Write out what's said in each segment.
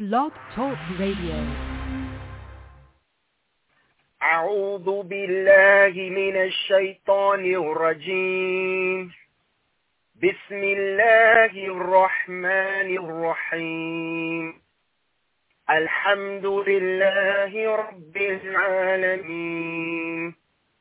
Blog Talk Radio. أعوذ بالله من الشيطان الرجيم. بسم الله الرحمن الرحيم. الحمد لله رب العالمين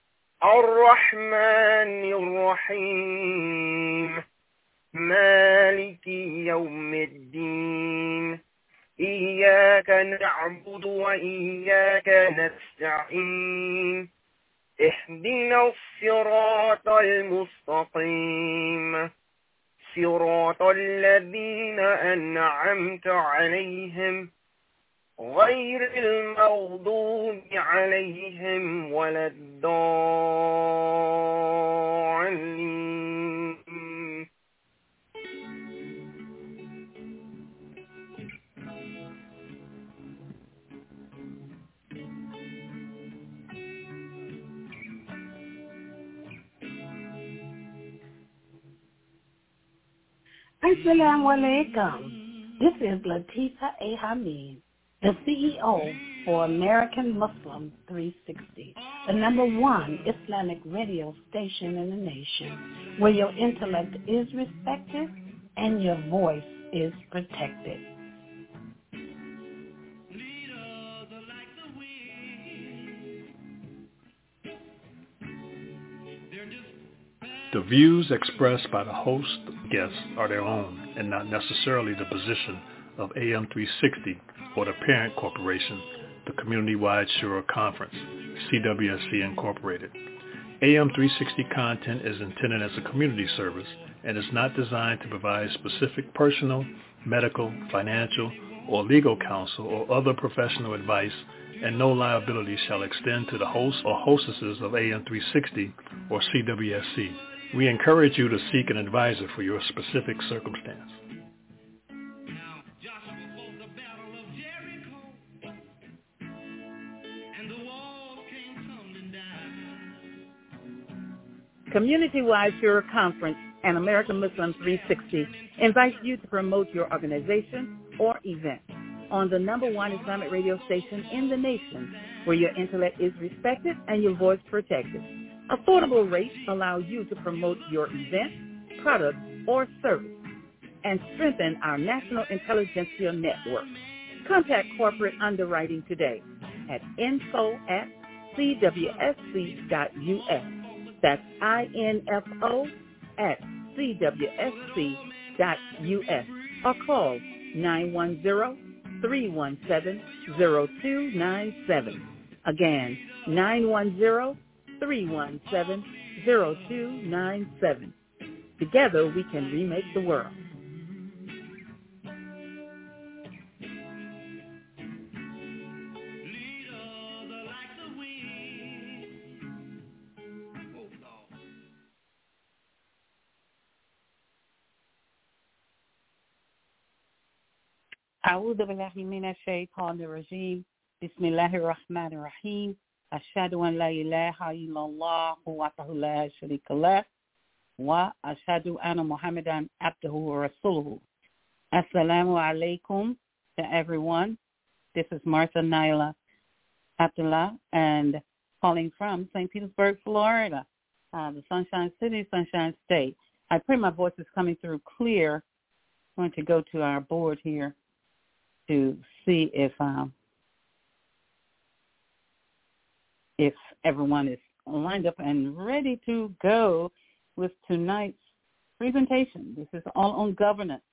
الرحمن الرحيم مالك يوم الدين إياك نعبد وإياك نستعين اهدنا الصراط المستقيم صراط الذين أنعمت عليهم غير المغضوب عليهم ولا الضالين. Assalamu alaikum. This is Latifa A. Hamid, the CEO for American Muslim 360, the #1 Islamic radio station in the nation, where your intellect is respected and your voice is protected. The views expressed by the host and guests are their own and not necessarily the position of AM 360 or the parent corporation, the Community-Wide Shura Conference, CWSC Incorporated. AM 360 content is intended as a community service and is not designed to provide specific personal, medical, financial, or legal counsel or other professional advice, and no liability shall extend to the hosts or hostesses of AM 360 or CWSC. We encourage you to seek an advisor for your specific circumstance. Community-Wide Shura Conference and American Muslim 360 invites you to promote your organization or event on the #1 Islamic radio station in the nation, where your intellect is respected and your voice protected. Affordable rates allow you to promote your event, product, or service and strengthen our national intelligentsia network. Contact corporate underwriting today at info@cwsc.us. That's info@cwsc.us, or call 910-317-0297. Again, 910-317-0297. Together we can remake the world. أعوذ بالله من الشيطان الرجيم بسم الله الرحمن الرحيم أشهد أن لا إله إلا الله وحده لا شريك له وأشهد أن محمدا عبده ورسوله. Assalamu alaikum to everyone. This is Martha Naila Abdullah and calling from St. Petersburg, Florida, the Sunshine City, Sunshine State. I pray my voice is coming through clear. I'm going to go to our board here to see if everyone is lined up and ready to go with tonight's presentation. This is all on governance.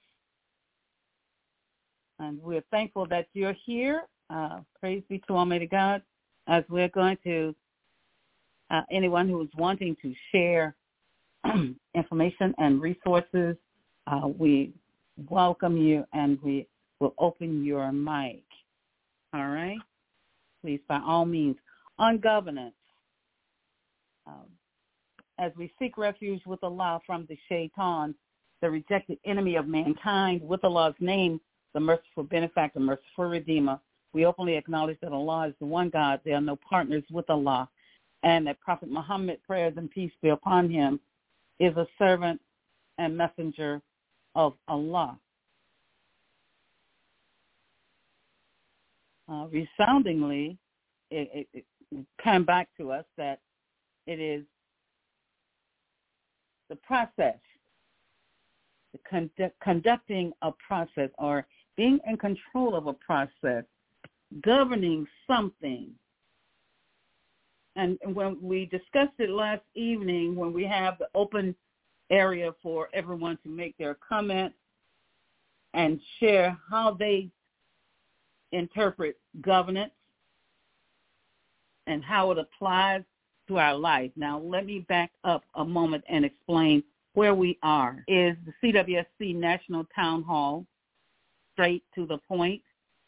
And we're thankful that you're here. Praise be to Almighty God, as we're going to, anyone who is wanting to share information and resources, we welcome you and we will open your mic. All right? Please, by all means, on governance, as we seek refuge with Allah from the shaitan, the rejected enemy of mankind, with Allah's name, the merciful benefactor, merciful redeemer, we openly acknowledge that Allah is the one God. There are no partners with Allah. And that Prophet Muhammad, prayers and peace be upon him, is a servant and messenger of Allah. resoundingly, it came back to us that it is the process, conducting a process or being in control of a process, governing something. And when we discussed it last evening, when we have the open area for everyone to make their comments and share how they interpret governance and how it applies to our life. Now, let me back up a moment and explain where we are. Is the CWSC National Town Hall, straight to the point,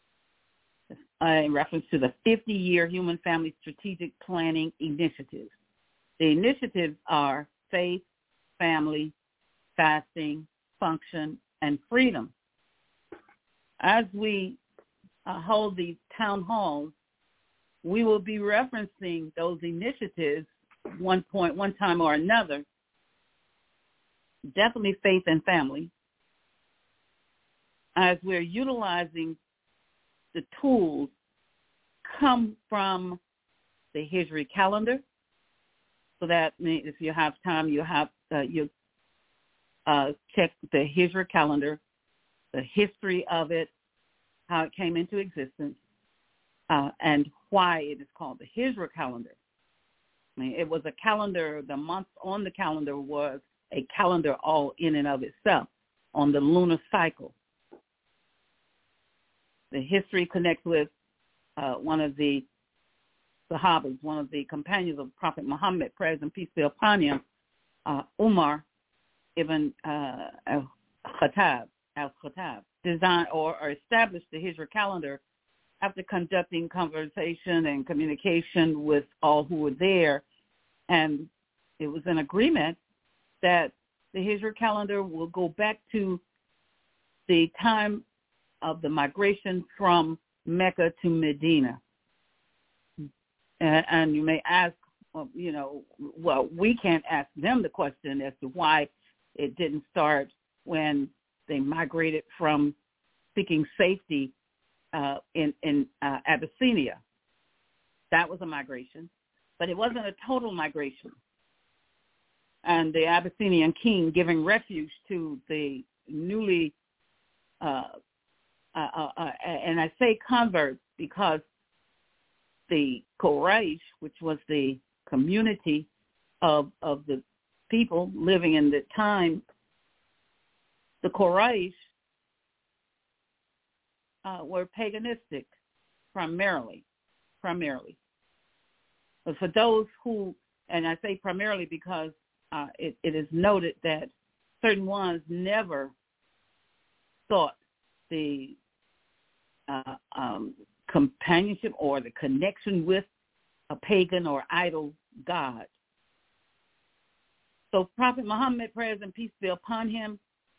in reference to the 50-year Human Family Strategic Planning Initiatives. The initiatives are faith, family, fasting, function, and freedom. As we hold these town halls, we will be referencing those initiatives one time or another. Definitely faith and family, as we're utilizing the tools come from the Hijri calendar. So that means if you have time, you check the Hijri calendar, the history of it, how it came into existence, and why it is called the Hijri calendar. I mean, it was a calendar, the month on the calendar was a calendar all in and of itself on the lunar cycle. The history connects with one of the Sahabas, one of the companions of Prophet Muhammad, praise and peace be upon him, Umar ibn al-Khattab, designed or established the Hijri calendar after conducting conversation and communication with all who were there. And it was an agreement that the Hijri calendar will go back to the time of the migration from Mecca to Medina. And you may ask, well, we can't ask them the question as to why it didn't start when they migrated from seeking safety in Abyssinia. That was a migration, but it wasn't a total migration. And the Abyssinian king giving refuge to the newly, and I say converts because the Quraysh, which was the community of the people living in the time, the Quraysh were paganistic primarily. But for those who, and I say primarily because it is noted that certain ones never sought the companionship or the connection with a pagan or idol god. So Prophet Muhammad, praise and peace be upon him,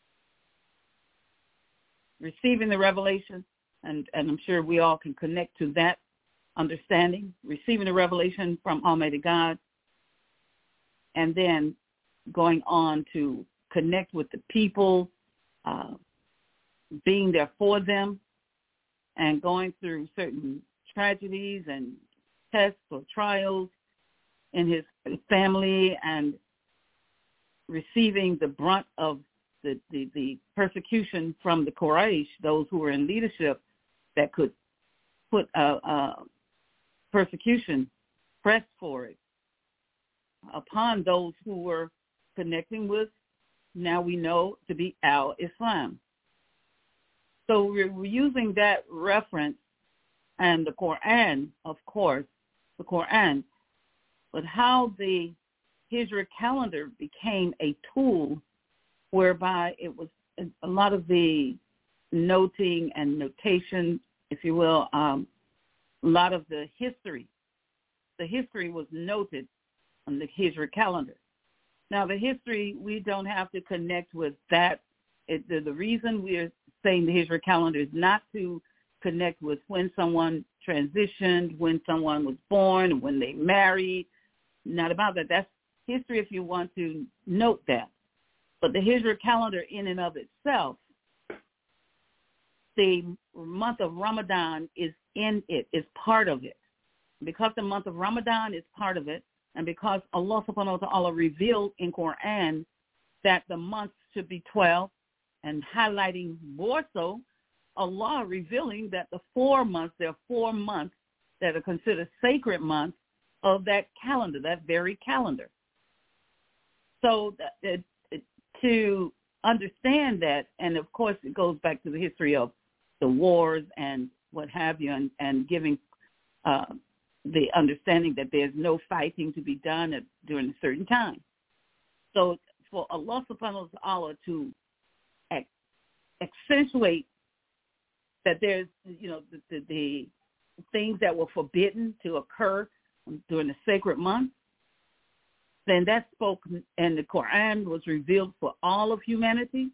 receiving the revelation, and I'm sure we all can connect to that understanding, receiving the revelation from Almighty God, and then going on to connect with the people, being there for them, and going through certain tragedies and tests or trials in his family, and receiving the brunt of the persecution from the Quraysh, those who were in leadership that could put persecution, press for it, upon those who were connecting with, now we know to be al-Islam. So we're using that reference and the Quran, of course, the Quran, but how the Hijri calendar became a tool whereby it was a lot of the noting and notation, if you will, a lot of the history. The history was noted on the Hijri calendar. Now, the history, we don't have to connect with that. The reason we're saying the Hijri calendar is not to connect with when someone transitioned, when someone was born, when they married. Not about that. That's history if you want to note that. But the Hijri calendar in and of itself the month of Ramadan is in it, is part of it. Because the month of Ramadan is part of it, and because Allah subhanahu wa ta'ala revealed in Quran that the months should be 12, and highlighting more so, Allah revealing that there are 4 months that are considered sacred months of that calendar, that very calendar. So to understand that, and of course it goes back to the history of the wars and what have you, and giving the understanding that there's no fighting to be done during a certain time. So for Allah subhanahu wa ta'ala to accentuate that there's, the things that were forbidden to occur during the sacred month, then that spoke, and the Quran was revealed for all of humanity.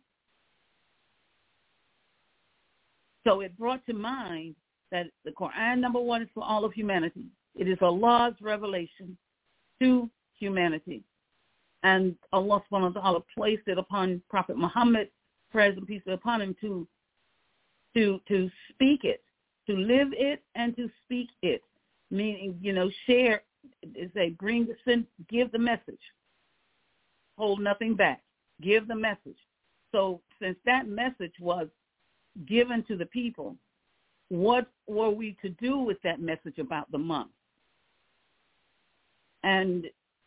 So it brought to mind that the Quran, number one, is for all of humanity. It is Allah's revelation to humanity. And Allah subhanahu wa ta'ala placed it upon Prophet Muhammad, praise and peace be upon him, to speak it, to live it, and to speak it. Meaning, share, say, give the message. Hold nothing back. Give the message. So since that message was given to the people, what were we to do with that message about the month? And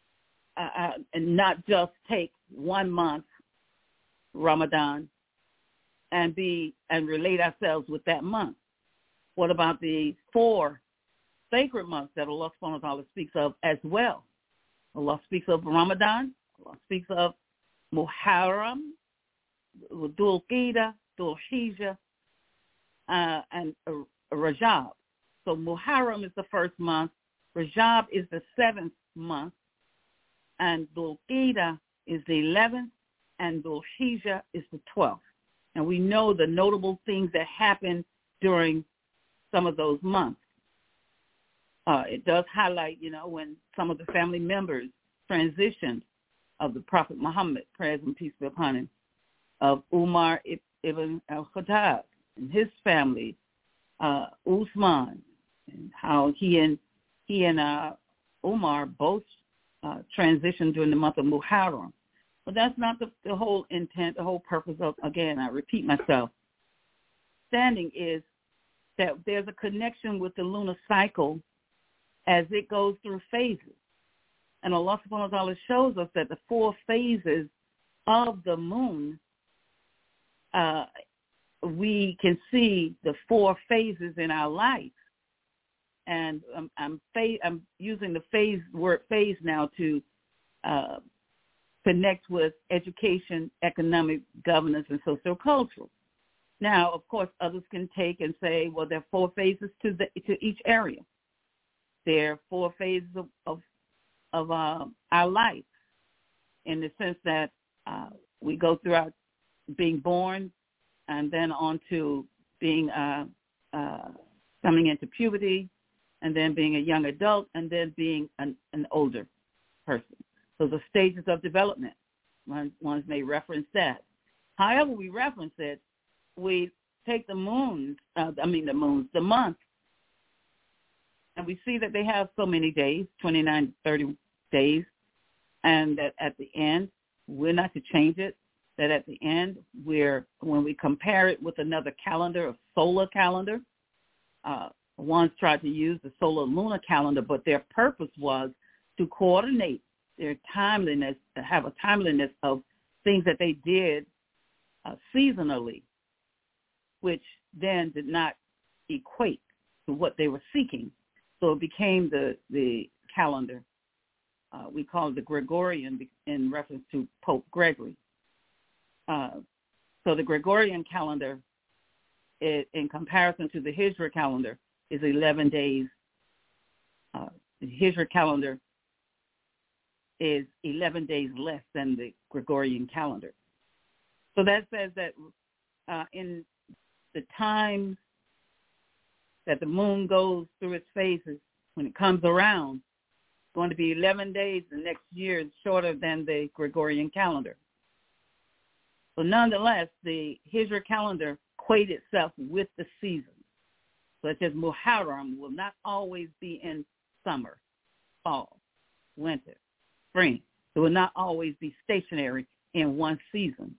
not just take 1 month, Ramadan, and relate ourselves with that month. What about the 4 sacred months that Allah subhanahu wa ta'ala speaks of as well? Allah speaks of Ramadan, Allah speaks of Muharram, Dhul Qa'dah, Dhul Hijjah, and Rajab. So Muharram is the 1st month, Rajab is the 7th month, and Dhul Qa'dah is the 11th, and Dhul Hijjah is the 12th. And we know the notable things that happen during some of those months. It does highlight, when some of the family members transitioned of the Prophet Muhammad, praise and peace be upon him, of Umar ibn al-Khattab and his family, Uthman, and how he and Umar both transitioned during the month of Muharram. But that's not the whole intent, the whole purpose of, again, I repeat myself, standing is that there's a connection with the lunar cycle as it goes through phases. And Allah subhanahu wa ta'ala shows us that the 4 phases of the moon, we can see the 4 phases in our life. And I'm using the word phase now to connect with education, economic, governance, and sociocultural. Now, of course, others can take and say, well, there are 4 phases to each area. There are 4 phases of our life, in the sense that we go throughout being born, and then on to being coming into puberty, and then being a young adult, and then being an older person. So the stages of development, ones may reference that. However we reference it, we take the month, and we see that they have so many days, 29 to 30 days, and that at the end, we're not to change it, that at the end, when we compare it with another calendar, a solar calendar, ones tried to use the solar lunar calendar, but their purpose was to coordinate their timeliness, to have a timeliness of things that they did seasonally, which then did not equate to what they were seeking. So it became the calendar. We call it the Gregorian in reference to Pope Gregory. So the Gregorian calendar, in comparison to the Hijra calendar, is 11 days. The Hijra calendar is 11 days less than the Gregorian calendar. So that says that in the time that the moon goes through its phases, when it comes around, it's going to be 11 days. The next year is shorter than the Gregorian calendar. But nonetheless, the Hijra calendar equate itself with the seasons, such as Muharram will not always be in summer, fall, winter, spring. It will not always be stationary in one season.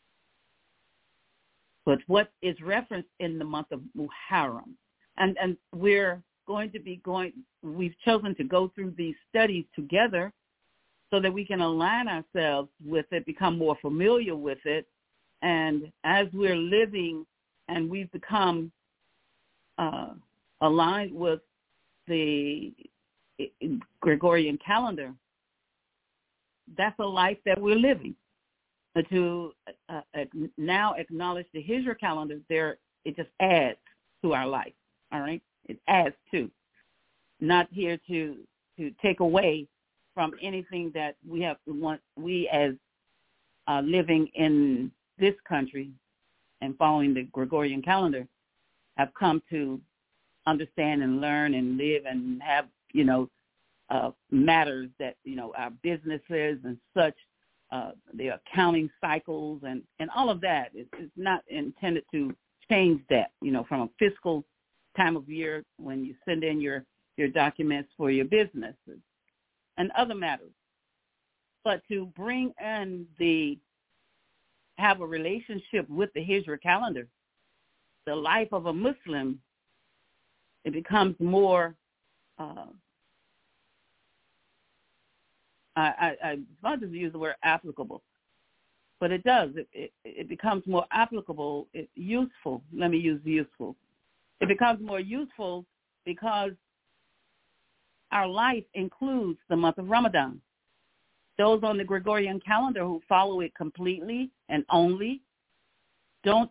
But what is referenced in the month of Muharram, and we're going to be we've chosen to go through these studies together so that we can align ourselves with it, become more familiar with it, and as we're living and we've become aligned with the Gregorian calendar, that's a life that we're living. But to now acknowledge the Hijra calendar, it just adds to our life, all right? It adds to. Not here to take away from anything that we as living in this country and following the Gregorian calendar have come to understand and learn and live and have, matters that, our businesses and such, the accounting cycles and all of that. It's not intended to change that, from a fiscal time of year when you send in your documents for your businesses and other matters. But to bring in have a relationship with the Hijra calendar, the life of a Muslim, it becomes more, I want to use the word applicable, but it does. It becomes more applicable, useful. Let me use useful. It becomes more useful because our life includes the month of Ramadan. Those on the Gregorian calendar who follow it completely and only there's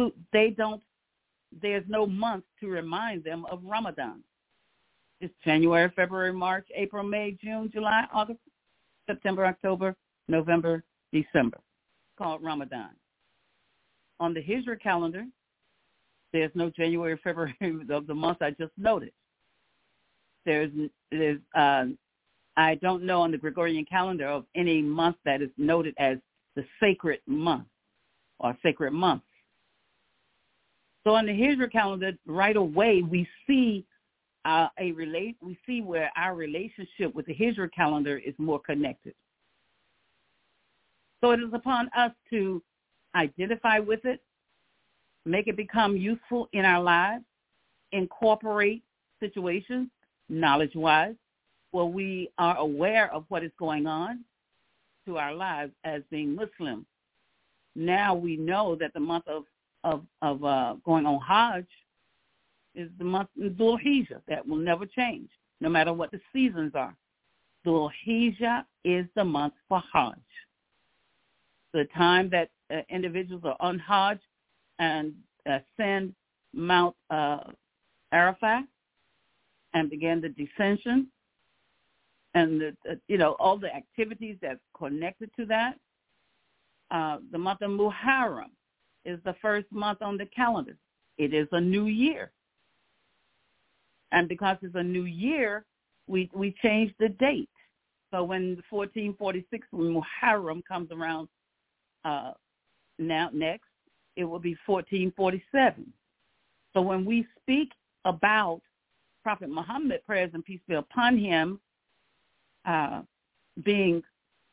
no month to remind them of Ramadan. It's January, February, March, April, May, June, July, August, September, October, November, December, called Ramadan. On the Hijra calendar, there's no January, February of the month I just noted. There's I don't know on the Gregorian calendar of any month that is noted as the sacred month or sacred month. So on the Hijra calendar, right away we see we see where our relationship with the Hijra calendar is more connected. So it is upon us to identify with it, make it become useful in our lives, incorporate situations knowledge-wise where we are aware of what is going on to our lives as being Muslim. Now we know that the month of going on Hajj is the month of Dhul Hijjah. That will never change, no matter what the seasons are. Dhul Hijjah is the month for Hajj. The time that individuals are on Hajj and ascend Mount Arafat and begin the descension and all the activities that's connected to that. The month of Muharram is the first month on the calendar. It is a new year. And because it's a new year, we changed the date. So when 1446, when Muharram comes around next, it will be 1447. So when we speak about Prophet Muhammad, prayers and peace be upon him, being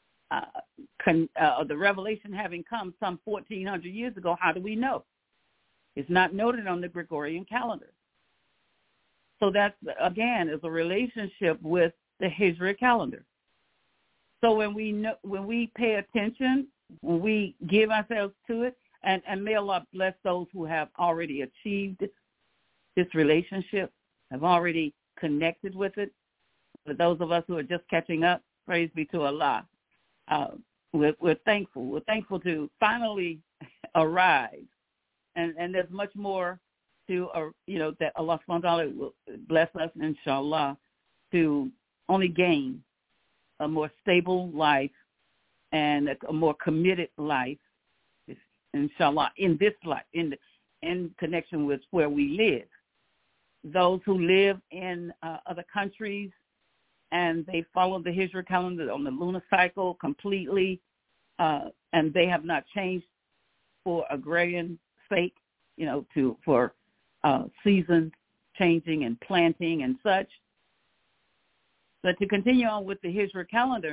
the revelation having come some 1,400 years ago, how do we know? It's not noted on the Gregorian calendar. So that, again, is a relationship with the Hijra calendar. So when we pay attention, when we give ourselves to it, and may Allah bless those who have already achieved this relationship, have already connected with it. For those of us who are just catching up, praise be to Allah. We're thankful. We're thankful to finally arrive. And there's much more to, that Allah subhanahu wa ta'ala will bless us, inshallah, to only gain a more stable life and a more committed life, inshallah, in this life, in connection with where we live. Those who live in other countries and they follow the Hijra calendar on the lunar cycle completely, and they have not changed for agrarian sake, for seasons changing and planting and such. But to continue on with the Hijra calendar,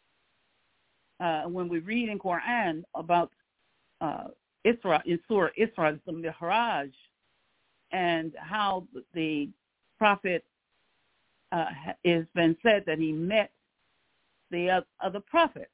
when we read in Quran about Isra, in Surah Isra, the Mi'raj, and how the prophet has been said that he met the other prophets.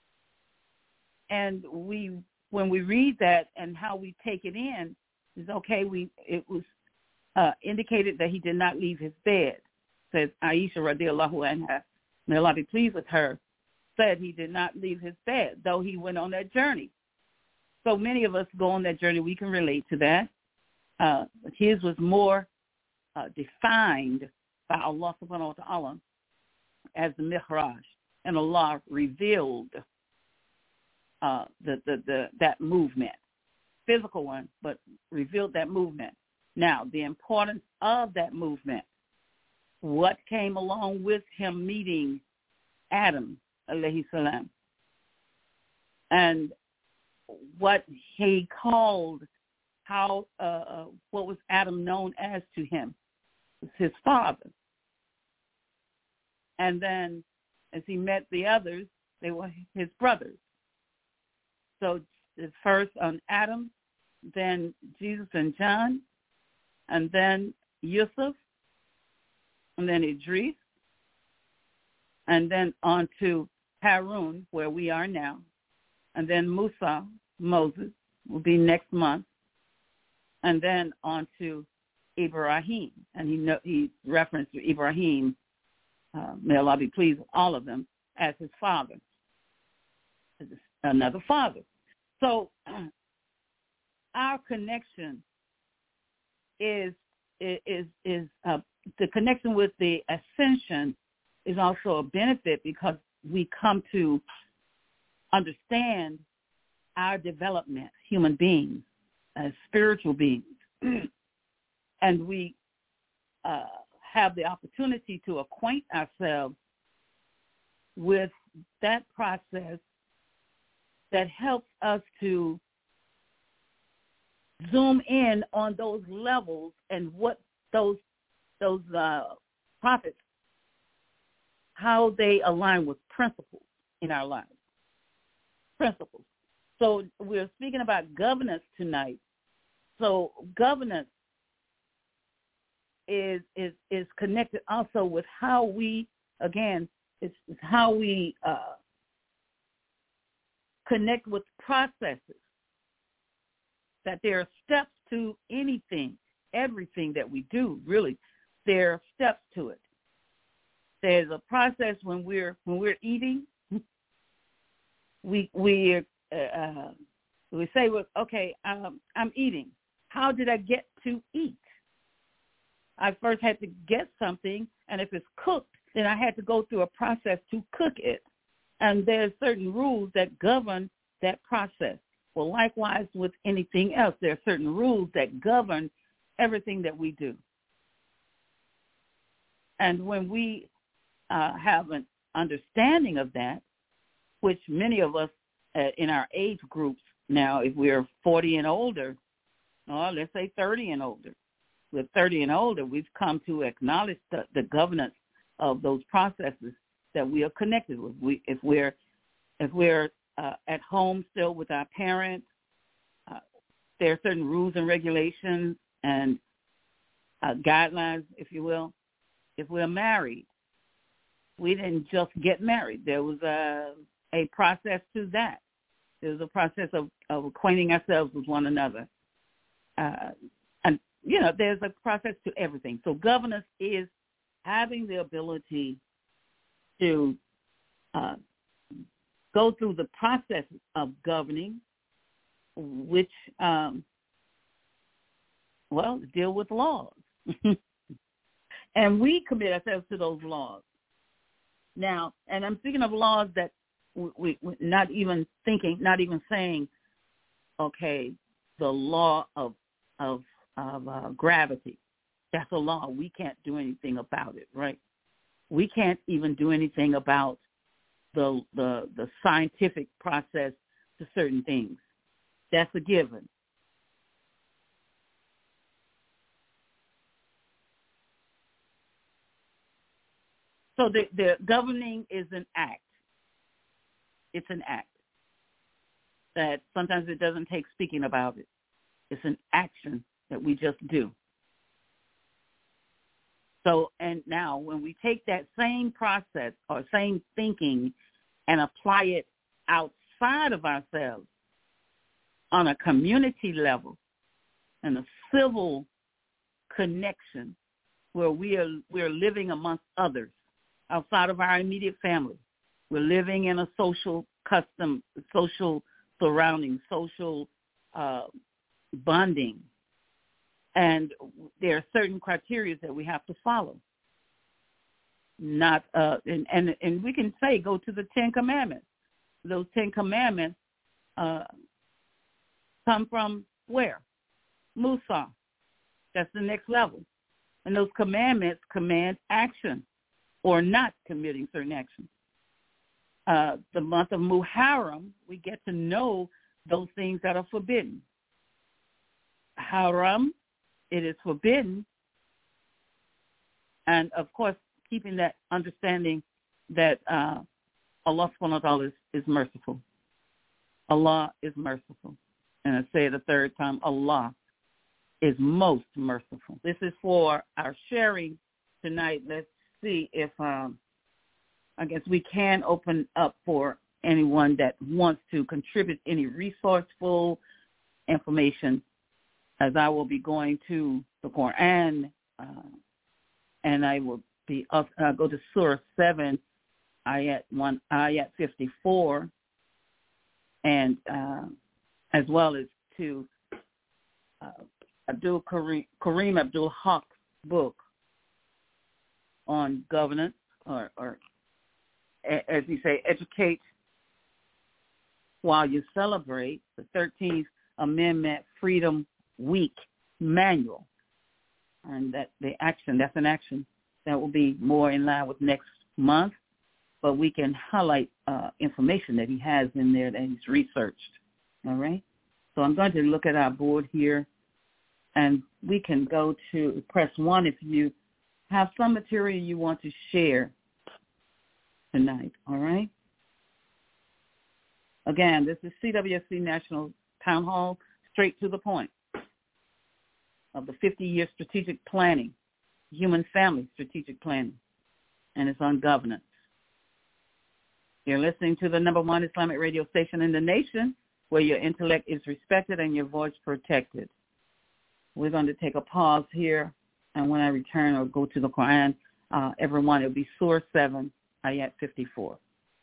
And when we read that and how we take it in, is okay, it was indicated that he did not leave his bed. Says Aisha radiallahu anha, may Allah be pleased with her, said he did not leave his bed, though he went on that journey. So many of us go on that journey. We can relate to that. His was more defined by Allah subhanahu wa ta'ala as the Mi'raj, and Allah revealed that movement, physical one, but revealed that movement. Now, the importance of that movement, what came along with him meeting Adam, alayhi salam, and what he called, what was Adam known as to him? It was his father. And then as he met the others, they were his brothers. So it's first on Adam, then Jesus and John, and then Yusuf, and then Idris, and then on to Harun, where we are now, and then Musa, Moses, will be next month, and then on to Ibrahim, and he referenced Ibrahim, may Allah be pleased with all of them, as his father, as another father. So our connection is the connection with the ascension is also a benefit, because we come to understand our development, human beings, as spiritual beings, and we have the opportunity to acquaint ourselves with that process that helps us to zoom in on those levels and what those prophets, how they align with principles in our lives. Principles. So we're speaking about governance tonight. So governance is connected also with how we, again, it's how we connect with processes. That there are steps to anything, everything that we do, really. There are steps to it. There's a process when we're eating. We say, well, okay, I'm eating. How did I get to eat? I first had to get something, and if it's cooked, then I had to go through a process to cook it. And there's certain rules that govern that process. Well, likewise with anything else, there are certain rules that govern everything that we do. And when we have an understanding of that, which many of us in our age groups now, if we're 40 and older, or let's say 30 and older, with 30 and older, we've come to acknowledge the governance of those processes that we are connected with. If we're at home still with our parents, there are certain rules and regulations and guidelines, if you will. If we're married, we didn't just get married. There was a process to that. There was a process of acquainting ourselves with one another. And, there's a process to everything. So governance is having the ability to go through the process of governing, which, deal with laws. And we commit ourselves to those laws. Now, and I'm speaking of laws that we not even saying, okay, the law of gravity. That's a law. We can't do anything about it, right? We can't even do anything about the scientific process to certain things. That's a given. So the governing is an act. It's an act that sometimes it doesn't take speaking about it. It's an action that we just do. So, and now when we take that same process or same thinking and apply it outside of ourselves on a community level and a civil connection where we're living amongst others outside of our immediate family. We're living in a social custom, social surrounding, social bonding. And there are certain criteria that we have to follow. Not and we can say go to the 10 Commandments. Those 10 Commandments come from where? Musa. That's the next level. And those commandments command action or not committing certain actions. The month of Muharram, we get to know those things that are forbidden. Haram, it is forbidden. And, of course, keeping that understanding that Allah subhanahu wa ta'ala is merciful. Allah is merciful. And I say it a third time, Allah is most merciful. This is for our sharing tonight. Let's see if I guess we can open up for anyone that wants to contribute any resourceful information, as I will be going to the Quran, and I will be go to Surah 7, ayat 54, and as well as to Kareem Abdul-Haq's book on governance, or as we say, educate while you celebrate, the 13th Amendment Freedom Week Manual. And that's an action that will be more in line with next month, but we can highlight information that he has in there that he's researched. All right? So I'm going to look at our board here, and we can go to press 1 if you have some material you want to share tonight, all right? Again, this is CWSC National Town Hall, straight to the point of the 50-year strategic planning, human family strategic planning, and it's on governance. You're listening to the #1 Islamic radio station in the nation, where your intellect is respected and your voice protected. We're going to take a pause here, and when I return or go to the Quran, everyone, it'll be Surah 7, ayat 54.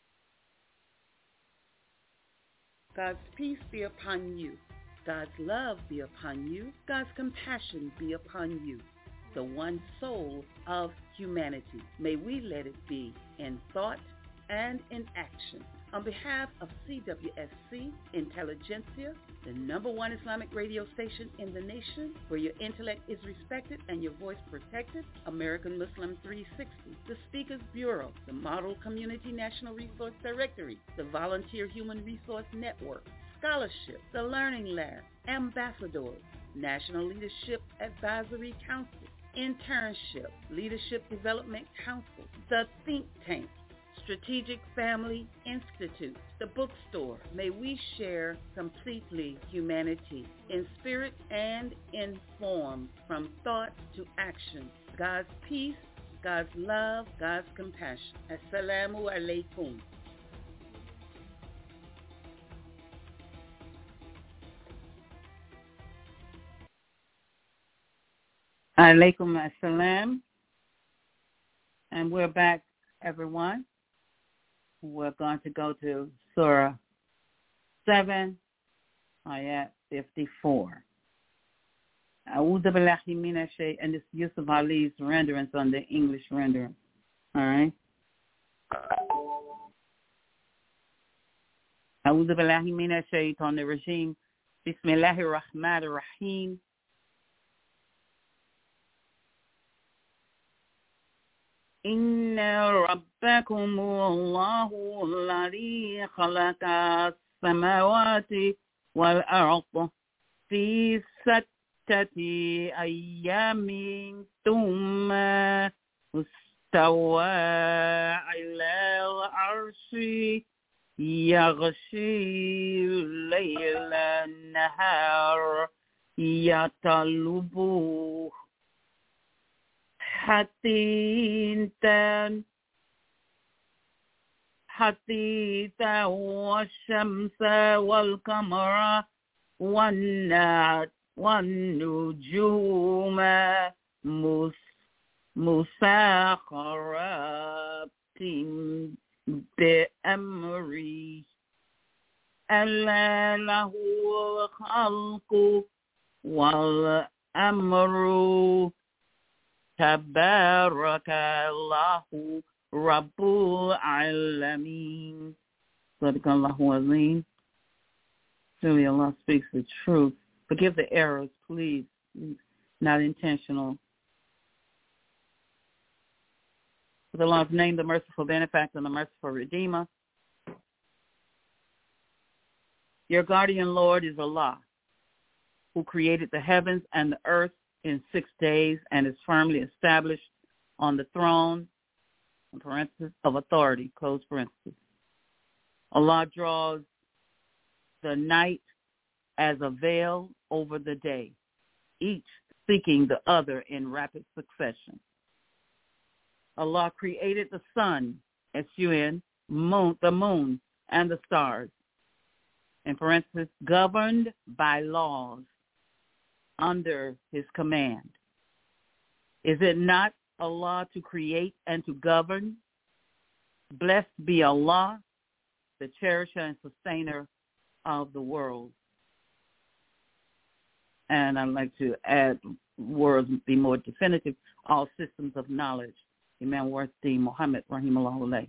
God's peace be upon you. God's love be upon you. God's compassion be upon you. The one soul of humanity. May we let it be in thought and in action. On behalf of CWSC Intelligentsia, the #1 Islamic radio station in the nation, where your intellect is respected and your voice protected, American Muslim 360, the Speakers Bureau, the Model Community National Resource Directory, the Volunteer Human Resource Network, Scholarship, the Learning Lab, Ambassadors, National Leadership Advisory Council, Internship, Leadership Development Council, the Think Tank, Strategic Family Institute, the bookstore. May we share completely humanity in spirit and in form, from thought to action. God's peace, God's love, God's compassion. Assalamu alaikum. Alaikum assalam. And we're back, everyone. We're going to go to Surah 7, ayat 54. A'udhu billahi minash shaytanir, and it's Yusuf Ali's renderings on the English rendering. All right? A'udhu billahi minash shaytanir rajim. Bismillahir rahmanir rahim. إن ربكم الله الذي خلق السماوات والأرض في 6 أيام ثم استوى على العرش يغشي الليل النهار يطلبه حتى والشمس والقمر والنجوم مسخرات بأمري ألا له الخلق والأمر تبارك الله رب العالمين. صدق Allahu Azim. Truly Allah speaks the truth. Forgive the errors, please. Not intentional. With Allah's name, the merciful benefactor and the merciful redeemer. Your guardian Lord is Allah, who created the heavens and the earth in 6 days and is firmly established on the throne, in parentheses, of authority, close parentheses. Allah draws the night as a veil over the day, each seeking the other in rapid succession. Allah created the sun, S-U-N, the moon, and the stars, in parentheses, governed by laws under his command. Is it not Allah to create and to govern? Blessed be Allah, the cherisher and sustainer of the world. And I'd like to add words, be more definitive, all systems of knowledge. Imam Warthi Muhammad, rahimahullah alayh.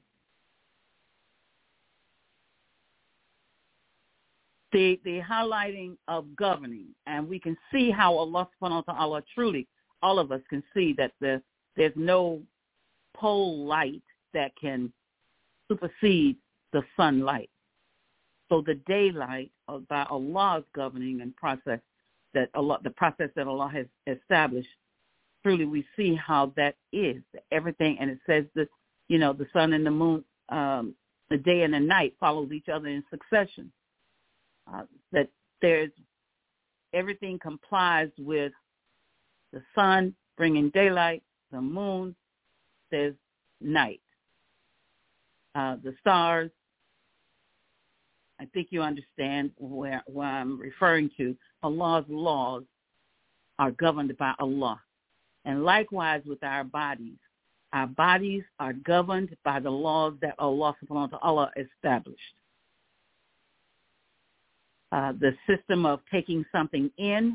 The highlighting of governing, and we can see how Allah subhanahu wa ta'ala truly, all of us can see that there's no pole light that can supersede the sunlight. So the daylight by Allah's governing and process that Allah, the process that Allah has established, truly we see how that is everything. And it says that, the sun and the moon, the day and the night follows each other in succession. That there's everything complies with the sun bringing daylight, the moon, there's night. The stars, I think you understand where I'm referring to. Allah's laws are governed by Allah. And likewise with our bodies are governed by the laws that Allah subhanahu wa ta'ala established. The system of taking something in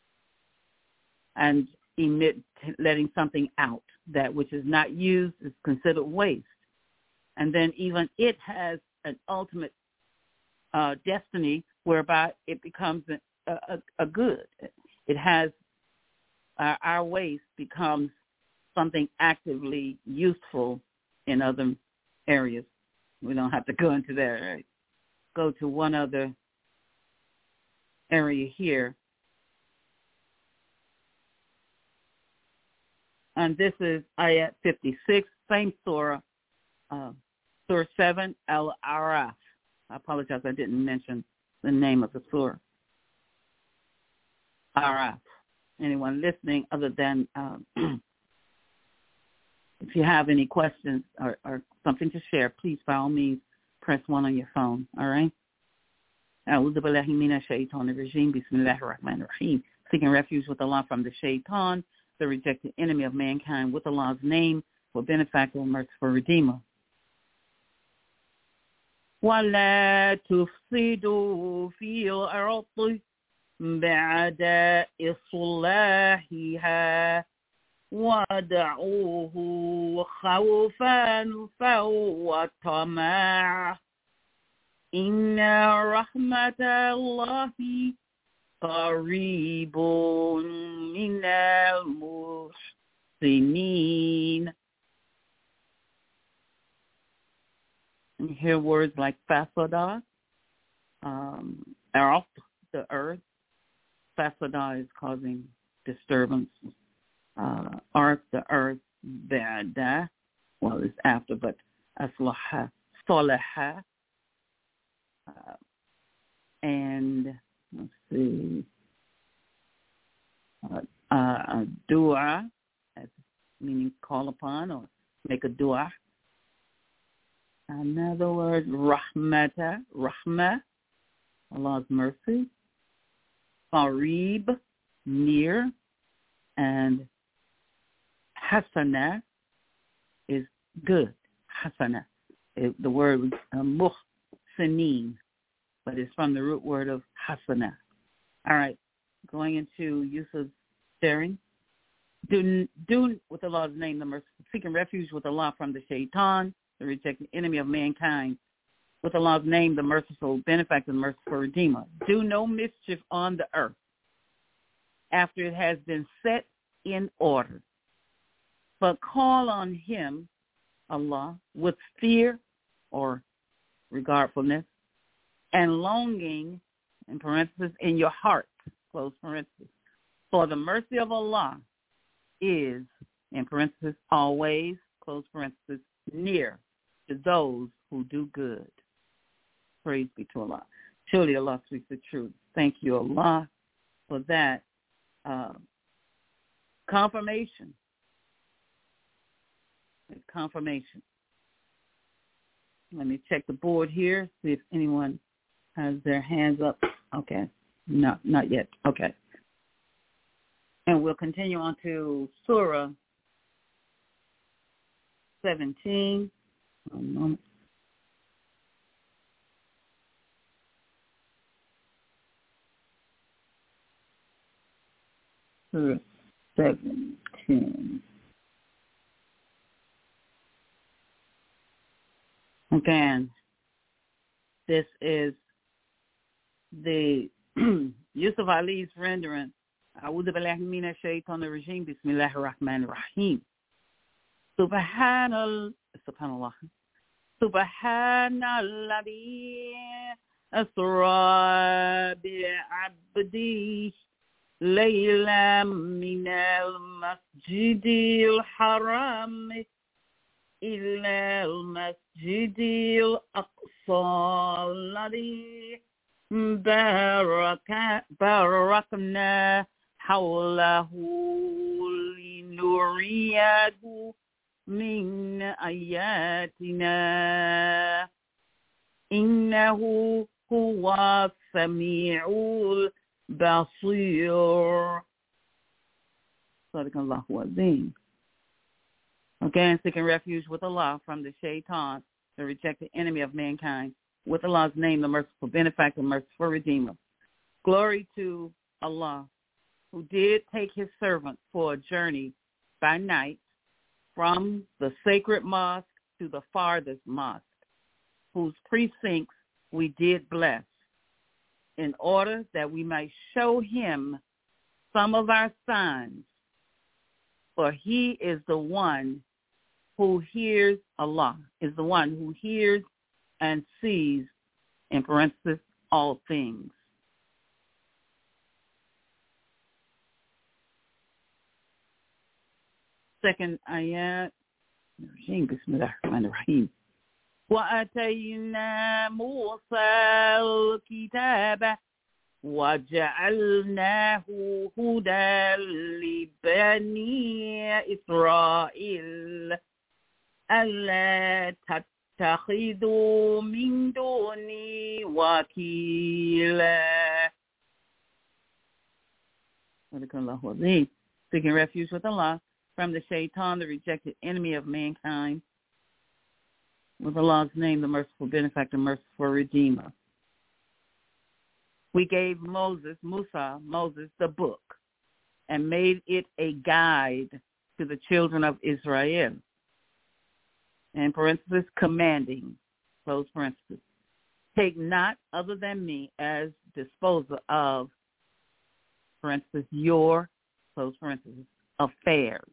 and letting something out, that which is not used is considered waste. And then even it has an ultimate destiny whereby it becomes a good. It has our waste becomes something actively useful in other areas. We don't have to go into that. Right? Go to one other area here. And this is Ayat 56, same surah, Surah 7, Al-Araf. I apologize, I didn't mention the name of the surah. Araf. Anyone listening other than, if you have any questions or something to share, please, by all means, press 1 on your phone, all right? A'udhu billahi minash shaitanir rajim. Bismillahir rahmanir rahim. Seeking refuge with Allah from the shaitan, the rejected enemy of mankind, with Allah's name, for benefactor and merciful redeemer. وَلَا تُفْسِدُوا فِي الْأَرْضِ بَعْدَ إِصْلَاحِهَا وَادْعُوهُ خَوْفًا وَطَمَعًا إِنَّ رَحْمَةَ اللَّهِ قَرِيبٌ مِنَ الْمُحْسِنِينَ. And you hear words like fasada, earth, the earth. Fasada is causing disturbance. Earth, the earth, ba'da, well, it's after, but aslaha, salaha, and let's see, dua, meaning call upon or make a dua. Another word, rahmata, rahmah, Allah's mercy. Qarib, near, and hasana is good. Hasana. The word is muhsinin, but it's from the root word of hasana. All right, going into use of sharing. Do with Allah's name the merciful, seeking refuge with Allah from the shaitan, the rejected enemy of mankind, with Allah's name the merciful benefactor, the merciful redeemer. Do no mischief on the earth after it has been set in order, but call on him, Allah, with fear or regardfulness and longing, in parentheses, in your heart, close parentheses. For the mercy of Allah is, in parentheses, always, close parentheses, near to those who do good. Praise be to Allah. Surely Allah speaks the truth. Thank you, Allah, for that confirmation. Confirmation. Let me check the board here, see if anyone has their hands up. Okay. No, not yet. Okay. And we'll continue on to Surah 17. One moment. Surah 17. Again, this is the Yusuf Ali's rendering. A'udhu billahi minash shaitanir rajim. Bismillahir rahmanir rahim. Subhanallah. Subhanalladhi asra bi'abdihi laylan minal masjidil haram إلى المسجد الأقصى الذي باركنا حوله لنريه من آياتنا إنه هو السميع البصير. صدق الله العظيم. Again, seeking refuge with Allah from the shaitan, the rejected enemy of mankind, with Allah's name, the merciful benefactor, merciful redeemer. Glory to Allah, who did take his servant for a journey by night from the sacred mosque to the farthest mosque, whose precincts we did bless, in order that we might show him some of our signs, for he is the one who hears, Allah is the one who hears and sees, in parentheses, all things. Second ayat, Bismillahirrahmanirrahim. وَأَتَيْنَا مُوسَى الْكِتَابَ وَجَعَلْنَاهُ هُدًى لِبَنِي إِسْرَائِيلَ أَلَّا تَتَّخِذُوا مِن دُونِي وَكِيلًا. Seeking refuge with Allah from the shaitan, the rejected enemy of mankind, with Allah's name, the merciful benefactor, merciful redeemer. We gave Moses, the book, and made it a guide to the children of Israel. In parentheses, commanding, close parentheses, take not other than me as disposer of, parentheses, your, close parentheses, affairs.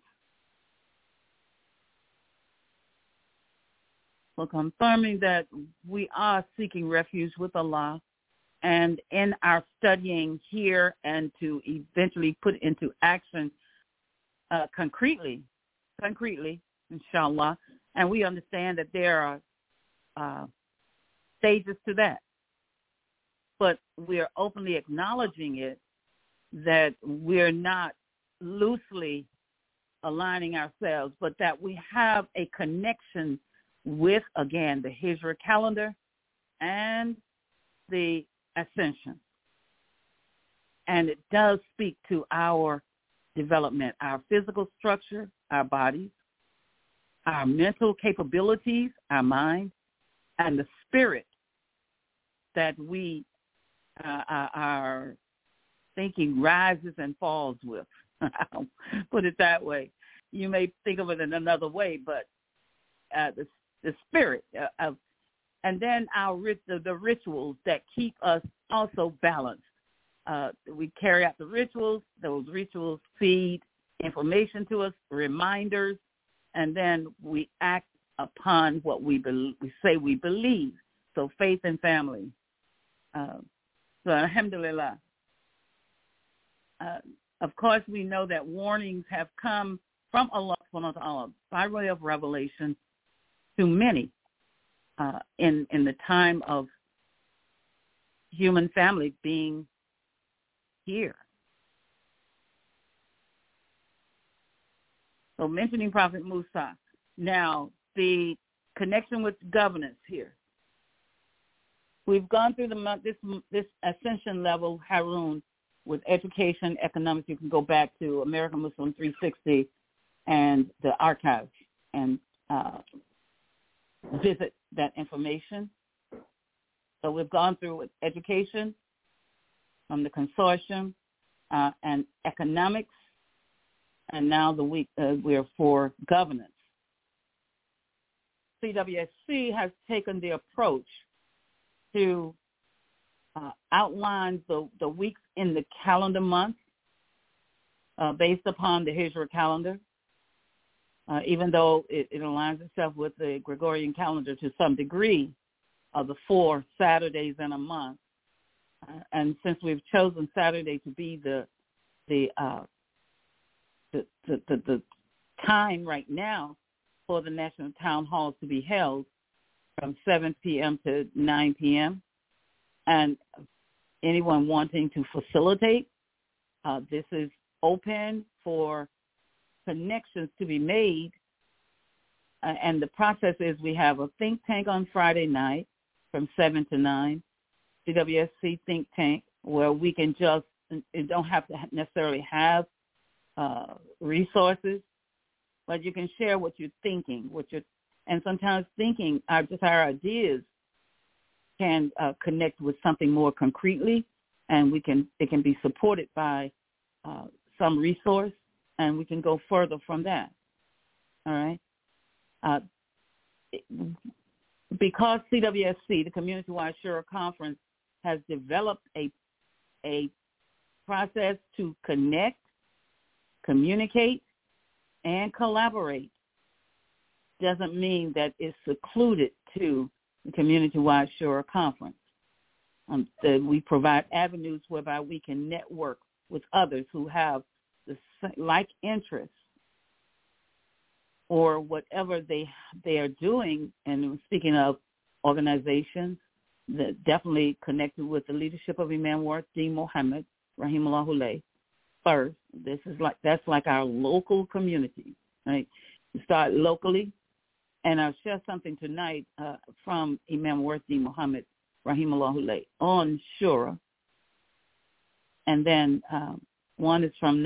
So confirming that we are seeking refuge with Allah, and in our studying here and to eventually put into action concretely, inshallah, And we understand that there are stages to that. But we're openly acknowledging it, that we're not loosely aligning ourselves, but that we have a connection with, again, the Hijra calendar and the Ascension. And it does speak to our development, our physical structure, our bodies, our mental capabilities, our mind, and the spirit that we, our thinking rises and falls with. I'll put it that way. You may think of it in another way, but the spirit of, and then the rituals that keep us also balanced. We carry out the rituals. Those rituals feed information to us, reminders, and then we act upon what we say we believe. So faith and family. So alhamdulillah. Of course, we know that warnings have come from Allah subhanahu wa ta'ala by way of revelation to many in the time of human family being here. So mentioning Prophet Musa. Now, the connection with governance here. We've gone through this ascension level, Harun, with education, economics. You can go back to American Muslim 360 and the archives and visit that information. So we've gone through with education from the consortium and economics, and now we're for governance. CWSC has taken the approach to outline the weeks in the calendar month based upon the Hijra calendar, even though it aligns itself with the Gregorian calendar to some degree of the 4 Saturdays in a month. And since we've chosen Saturday to be the time right now for the National Town Halls to be held from 7 p.m. to 9 p.m., and anyone wanting to facilitate, this is open for connections to be made. And the process is we have a think tank on Friday night from 7 to 9, CWSC think tank, where we can you don't have to necessarily have resources, but you can share what you're thinking, and sometimes thinking our ideas can connect with something more concretely, and it can be supported by some resource, and we can go further from that. All right. Because CWSC, the Community-Wide Shura Conference, has developed a process to connect, communicate, and collaborate, doesn't mean that it's secluded to the Community-Wide Shura Conference. We provide avenues whereby we can network with others who have the like interests or whatever they are doing. And speaking of organizations, that definitely connected with the leadership of Imam Warith Muhammad, Rahimahullah Alayh, first. That's like our local community, right? We start locally, and I'll share something tonight from Imam Warith Muhammad, Rahimahullah Alayh, on Shura. And then one is from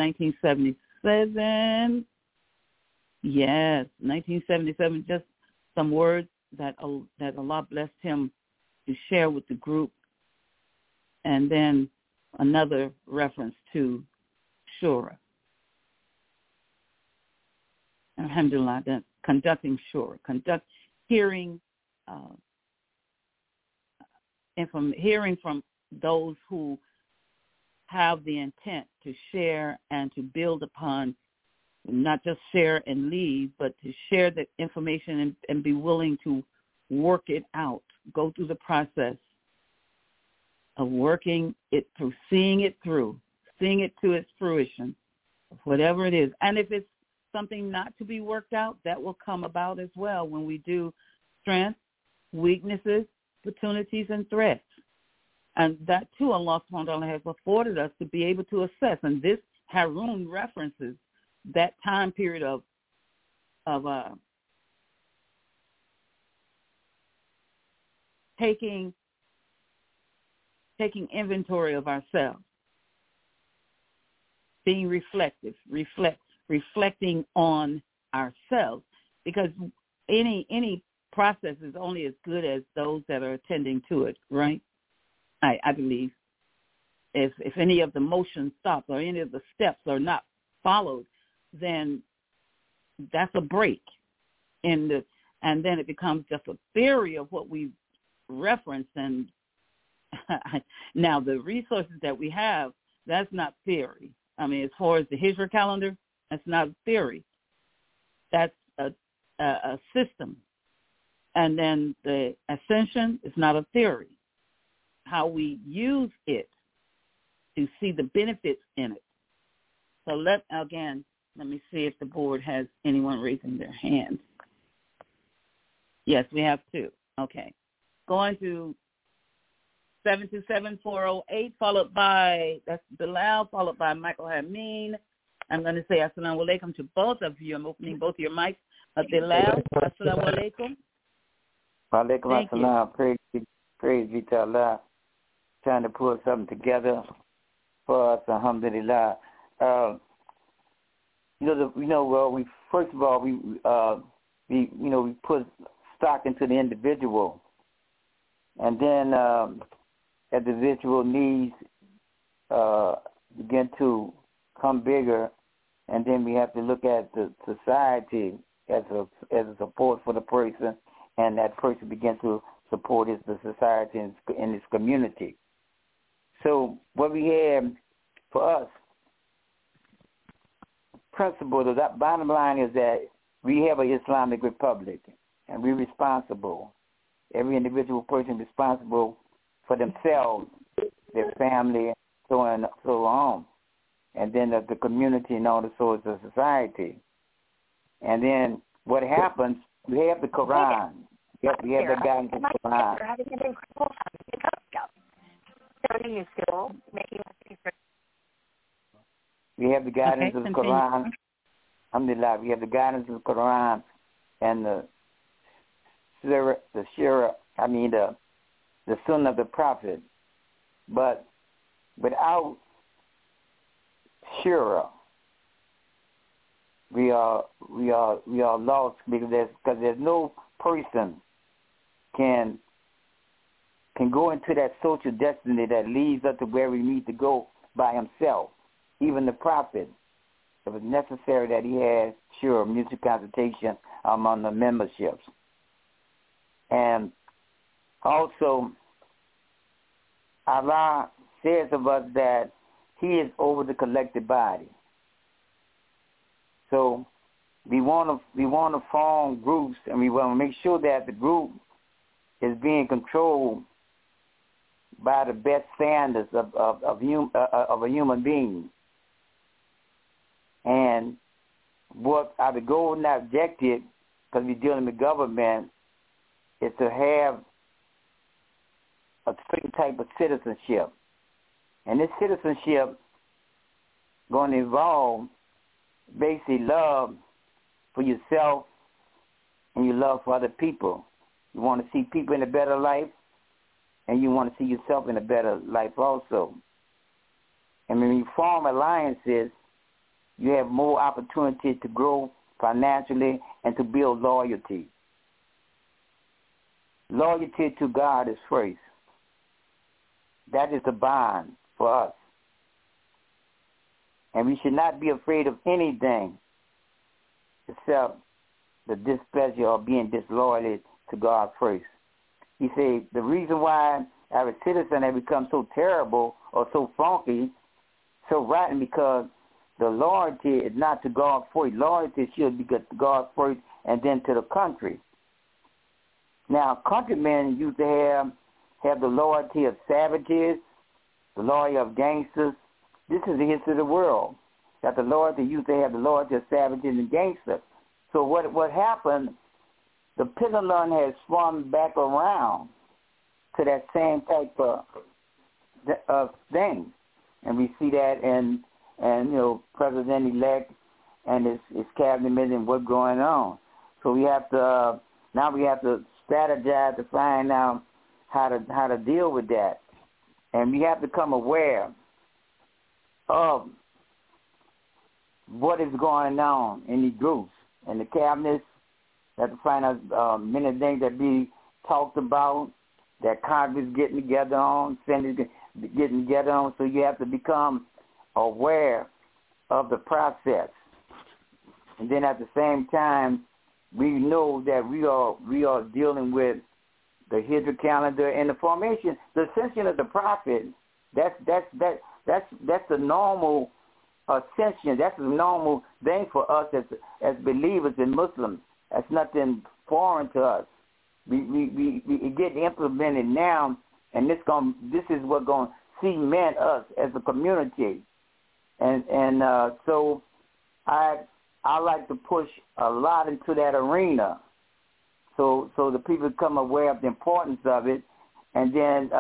1977. Yes, 1977, just some words that Allah blessed him to share with the group. And then another reference to Shura. Alhamdulillah, that conducting Shura, hearing from those who have the intent to share and to build upon, not just share and leave, but to share the information and be willing to work it out, go through the process of working it through, seeing it to its fruition, whatever it is. And if it's something not to be worked out, that will come about as well when we do strengths, weaknesses, opportunities, and threats. And that, too, Allah subhanahu wa ta'ala has afforded us to be able to assess. And this Harun references that time period of taking inventory of ourselves, being reflective, reflecting on ourselves, because any process is only as good as those that are attending to it, right? I believe if any of the motion stops or any of the steps are not followed, then that's a break and then it becomes just a theory of what we reference. And now the resources that we have, that's not theory. I mean, as far as the Hijra calendar, that's not theory. That's a system. And then the ascension is not a theory. How we use it to see the benefits in it. So let me see if the board has anyone raising their hands. Yes, we have two. Okay. Going to 727-408, followed by, that's Bilal, followed by Michael Hameen. I'm going to say assalamu alaikum to both of you. I'm opening both your mics. Bilal, assalamu alaikum. Wa alaikum assalam. Praise be to Allah. Trying to put something together for us, alhamdulillah. We first of all we put stock into the individual, and then as the individual needs begin to come bigger, and then we have to look at the society as a support for the person, and that person begin to support the society and his community. So what we have for us, principle, the bottom line is that we have an Islamic republic, and we're responsible. Every individual person is responsible for themselves, their family, so on, and then the community and all the sorts of society. And then what happens, we have the Quran. We have the guidance of the Quran. We have the guidance of the Quran. Alhamdulillah, we have the guidance of the Quran and the Sunnah of the Prophet. But without Shura, we are lost because there's no person can go into that social destiny that leads us to where we need to go by himself. Even the prophet, it was necessary that he had mutual consultation among the memberships. And also, Allah says of us that he is over the collective body. So we want to form groups, and we want to make sure that the group is being controlled by the best standards of a human being. And what our goal and objective, because we're dealing with government, is to have a certain type of citizenship. And this citizenship going to involve basically love for yourself and your love for other people. You want to see people in a better life, and you want to see yourself in a better life also. And when you form alliances, you have more opportunity to grow financially and to build loyalty. Loyalty to God is first. That is the bond for us. And we should not be afraid of anything except the displeasure or being disloyal to God first. He said the reason why our citizens have become so terrible or so funky, so rotten, because the loyalty is not to God first. Loyalty should be to God first and then to the country. Now, countrymen used to have the loyalty of savages, the loyalty of gangsters. This is the history of the world. that the Lord, they used to have the Lord just savages and gangsters. So what happened, the pendulum has swung back around to that same type of thing. And we see that in President-elect and his cabinet and what's going on. So we have to now strategize to find out how to deal with that. And we have to become aware of what is going on in the groups and the cabinets. We have to find out many things that be talked about, that Congress getting together on, Senate getting together on. So you have to become aware of the process. And then at the same time, we know that we are dealing with the Hijra calendar and the formation, the ascension of the prophet. That's the normal ascension. That's the normal thing for us as believers and Muslims. That's nothing foreign to us. We get implemented now, and this is what's going to cement us as a community. And so I like to push a lot into that arena, so the people become aware of the importance of it, and then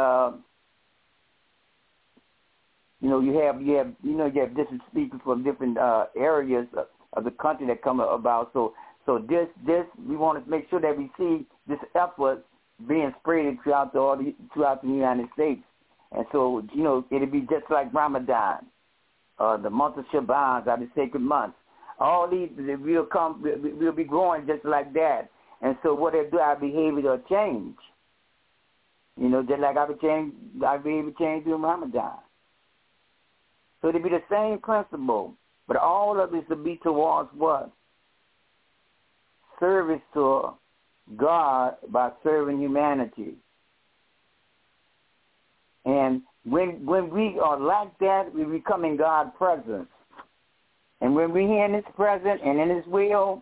you have different speakers from different areas of the country that come about. So this we want to make sure that we see this effort being spread throughout the United States, and so it'll be just like Ramadan, the month of Shaban, are the sacred months. All these we'll be growing just like that. And so what they do, our behavior will change. Just like our behavior change during Ramadan. So it'll be the same principle, but all of this will be towards what? Service to God by serving humanity. And when we are like that, we become in God's presence. And when we're here in His presence and in His will,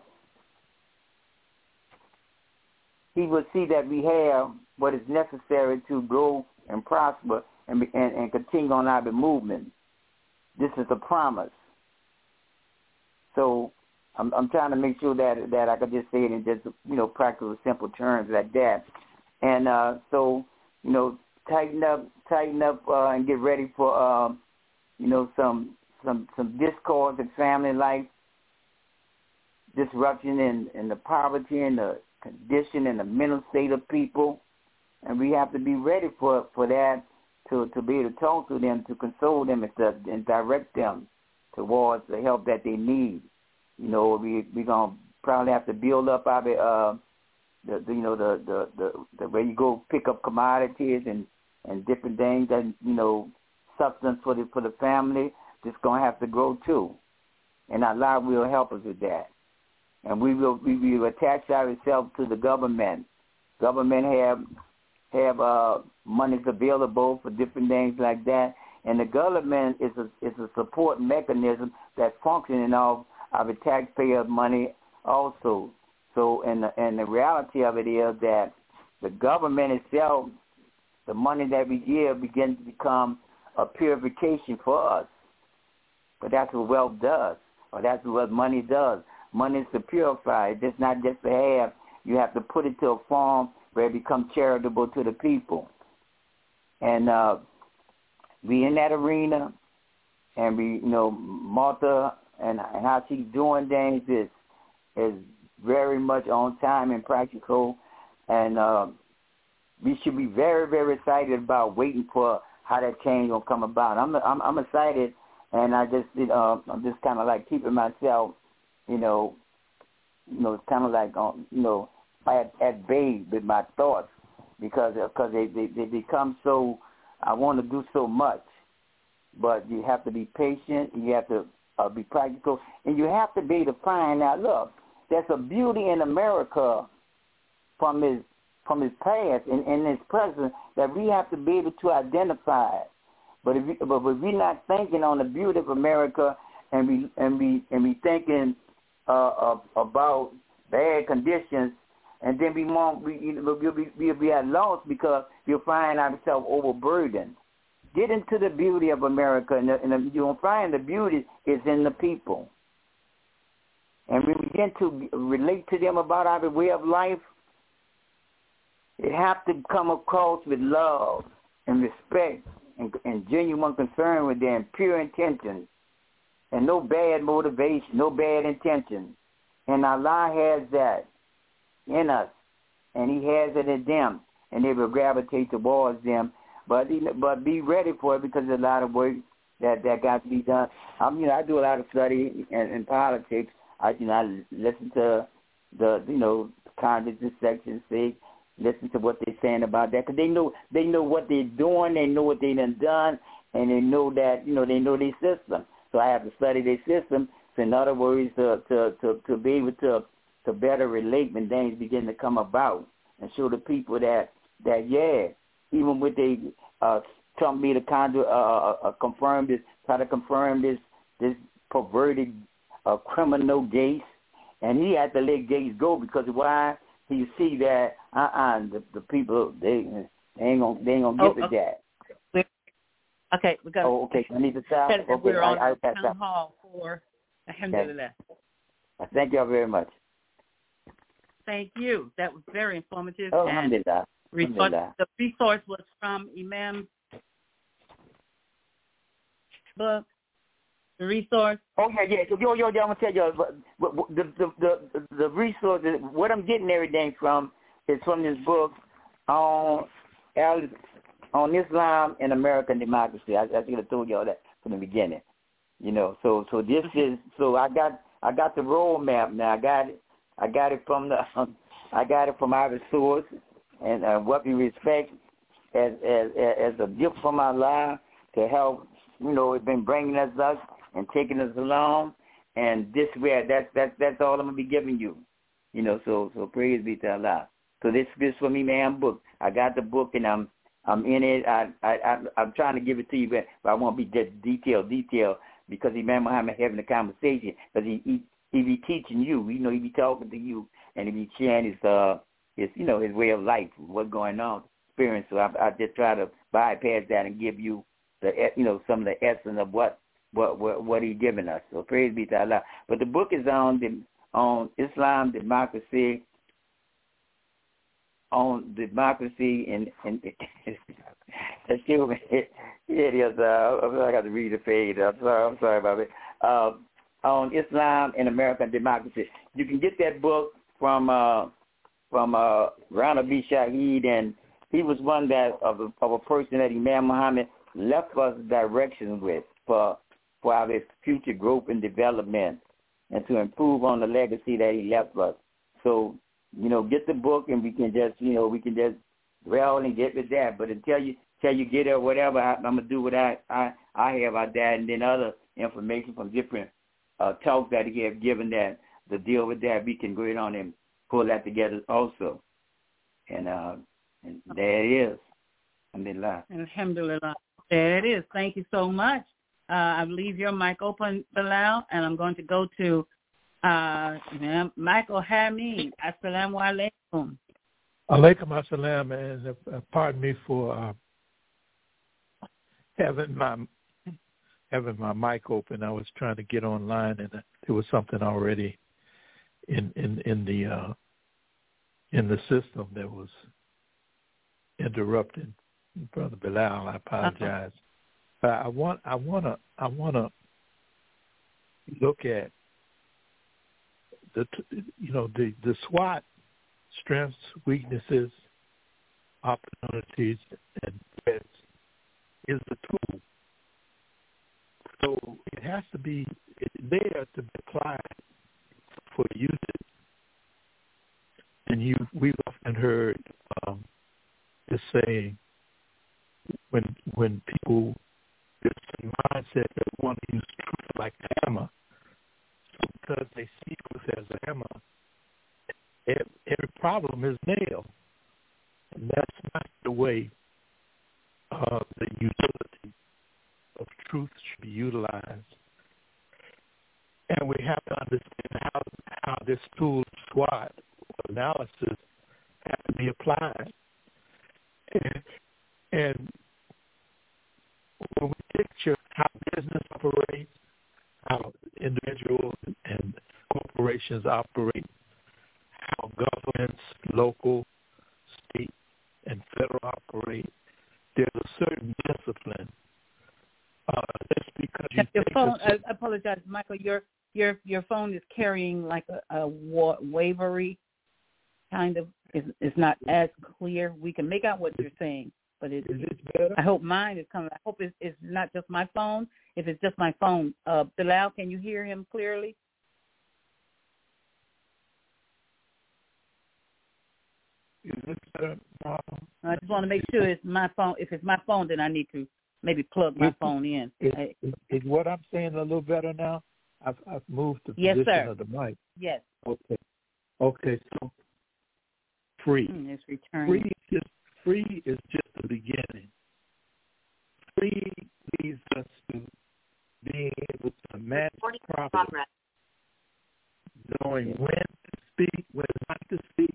He will see that we have what is necessary to grow and prosper and continue on our movement. This is a promise. So I'm trying to make sure that I could just say it in just practical, simple terms like that. And so tighten up, and get ready for some discord in family life, disruption in the poverty and the condition and the mental state of people, and we have to be ready for that to be able to talk to them, to console them, and direct them towards the help that they need. We're gonna probably have to build up our the way you go pick up commodities and different things that substance for the family. It's going to have to grow too, and Allah will help us with that. And we will attach ourselves to the government. Government have monies available for different things like that, and the government is a support mechanism that's functioning off of the taxpayer money also. So, and the reality of it is that the government itself, the money that we give, begins to become a purification for us. But that's what wealth does, or that's what money does. Money is to purify. It's not just to have. You have to put it to a form where it becomes charitable to the people. And we in that arena, and we, Martha and how she's doing things is very much on time and practical. And we should be very, very excited about waiting for how that change will come about. I'm excited. And I'm just kind of like keeping myself, kind of like, at bay with my thoughts because they become so, I want to do so much. But you have to be patient. You have to be practical. And you have to be able to find out, look, there's a beauty in America from his past and his present that we have to be able to identify. But if we're not thinking on the beauty of America, and we thinking about bad conditions, and then we'll be at loss because we'll find ourselves overburdened. Get into the beauty of America, and you'll find the beauty is in the people. And when we begin to relate to them about our way of life, it has to come across with love and respect and genuine concern with them, pure intentions, and no bad motivation, no bad intentions. And Allah has that in us, and He has it in them, and they will gravitate towards them. But be ready for it, because there's a lot of work that got to be done. I do a lot of study in politics. I listen to the Congress section say, listen to what they're saying about that, because they know what they're doing, they know what they done, and they know that they know their system. So I have to study their system. So in other words, to be able to better relate when things begin to come about, and show the people that even with they Trump me to confirm this, try to confirm this perverted criminal Gates, and he had to let Gates go, because why? He see that the people they ain't gonna get to that. Okay, we got. Oh, okay. I need to stop. Okay, we're on town hall for Alhamdulillah. Okay. Thank y'all very much. Thank you. That was very informative. Oh, Alhamdulillah. The resource was from Imam book. The resource. Oh yeah. Yo, I'm gonna tell you the resource. What I'm getting everything from is from this book on Islam and American democracy. I should have told y'all that from the beginning. So this is I got the roadmap now. I got it from our source, and what we respect as a gift from Allah to help. It's been bringing us and taking us along, and that's all I'm gonna be giving you. So praise be to Allah. So this for me, man, book. I got the book, and I'm in it. I'm trying to give it to you, but I won't be just detailed because Imam Muhammad having a conversation, because he be teaching you. He be talking to you, and he be sharing his way of life, what's going on, experience. So I just try to bypass that and give you some of the essence of what He's given us. So praise be to Allah. But the book is on Islam, democracy, and excuse me. It is. I got to read the page. I'm sorry about it. On Islam and American democracy. You can get that book from Rana B. Shaheed, and he was one of a person that Imam Muhammad left us directions with for our future growth and development, and to improve on the legacy that he left us. So, get the book, and we can just dwell and get with that. But until you get it or whatever, I'm gonna do what I have out there, and then other information from different talks that he have given that to deal with that. We can go on and pull that together also. And there it is. Alhamdulillah. Alhamdulillah. There it is. Thank you so much. I leave your mic open, Bilal, and I'm going to go to Michael Hamid. Assalamu alaikum. Alaikum assalam, and pardon me for having my mic open. I was trying to get online, and there was something already in the system that was interrupting Brother Bilal. I apologize. But I wanna look at the SWOT, strengths, weaknesses, opportunities, and threats is the tool. So it has to be there to be applied for usage. And we've often heard this saying, when people, this mindset that want to use truth like a hammer, so because they see truth as a hammer, every problem is nailed. And that's not the way the utility of truth should be utilized. And we have to understand how this tool, SWOT, analysis, has to be applied. And how business operates, how individuals and corporations operate, how governments, local, state, and federal operate. There's a certain discipline. That's because your phone. I apologize, Michael. Your phone is carrying like a wavery kind of. It's not as clear. We can make out what you're saying, but is it better? I hope mine is coming. I hope it's not just my phone. If it's just my phone, Bilal, can you hear him clearly? Is this better? I just want to make sure it's my phone. If it's my phone, then I need to maybe plug my phone in. Is what I'm saying a little better now? I've moved the yes, position sir. of the mic. Yes. Okay. So free. It's returning. Free is just the beginning. Free leads us to being able to manage properly, knowing when to speak, when not to speak.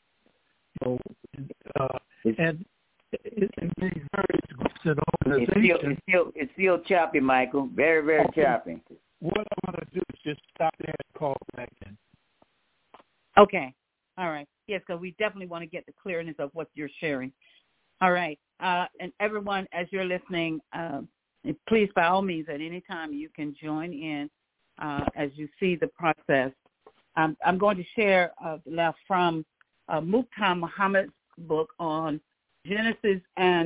And in these various groups and organizations, it's still choppy, Michael. Very, very choppy. What I'm going to do is just stop there and call back in. Okay. All right. Yes, because we definitely want to get the clearness of what you're sharing. All right. And everyone, as you're listening, please, by all means, at any time you can join in as you see the process. I'm going to share from Mukhtar Muhammad's book on Genesis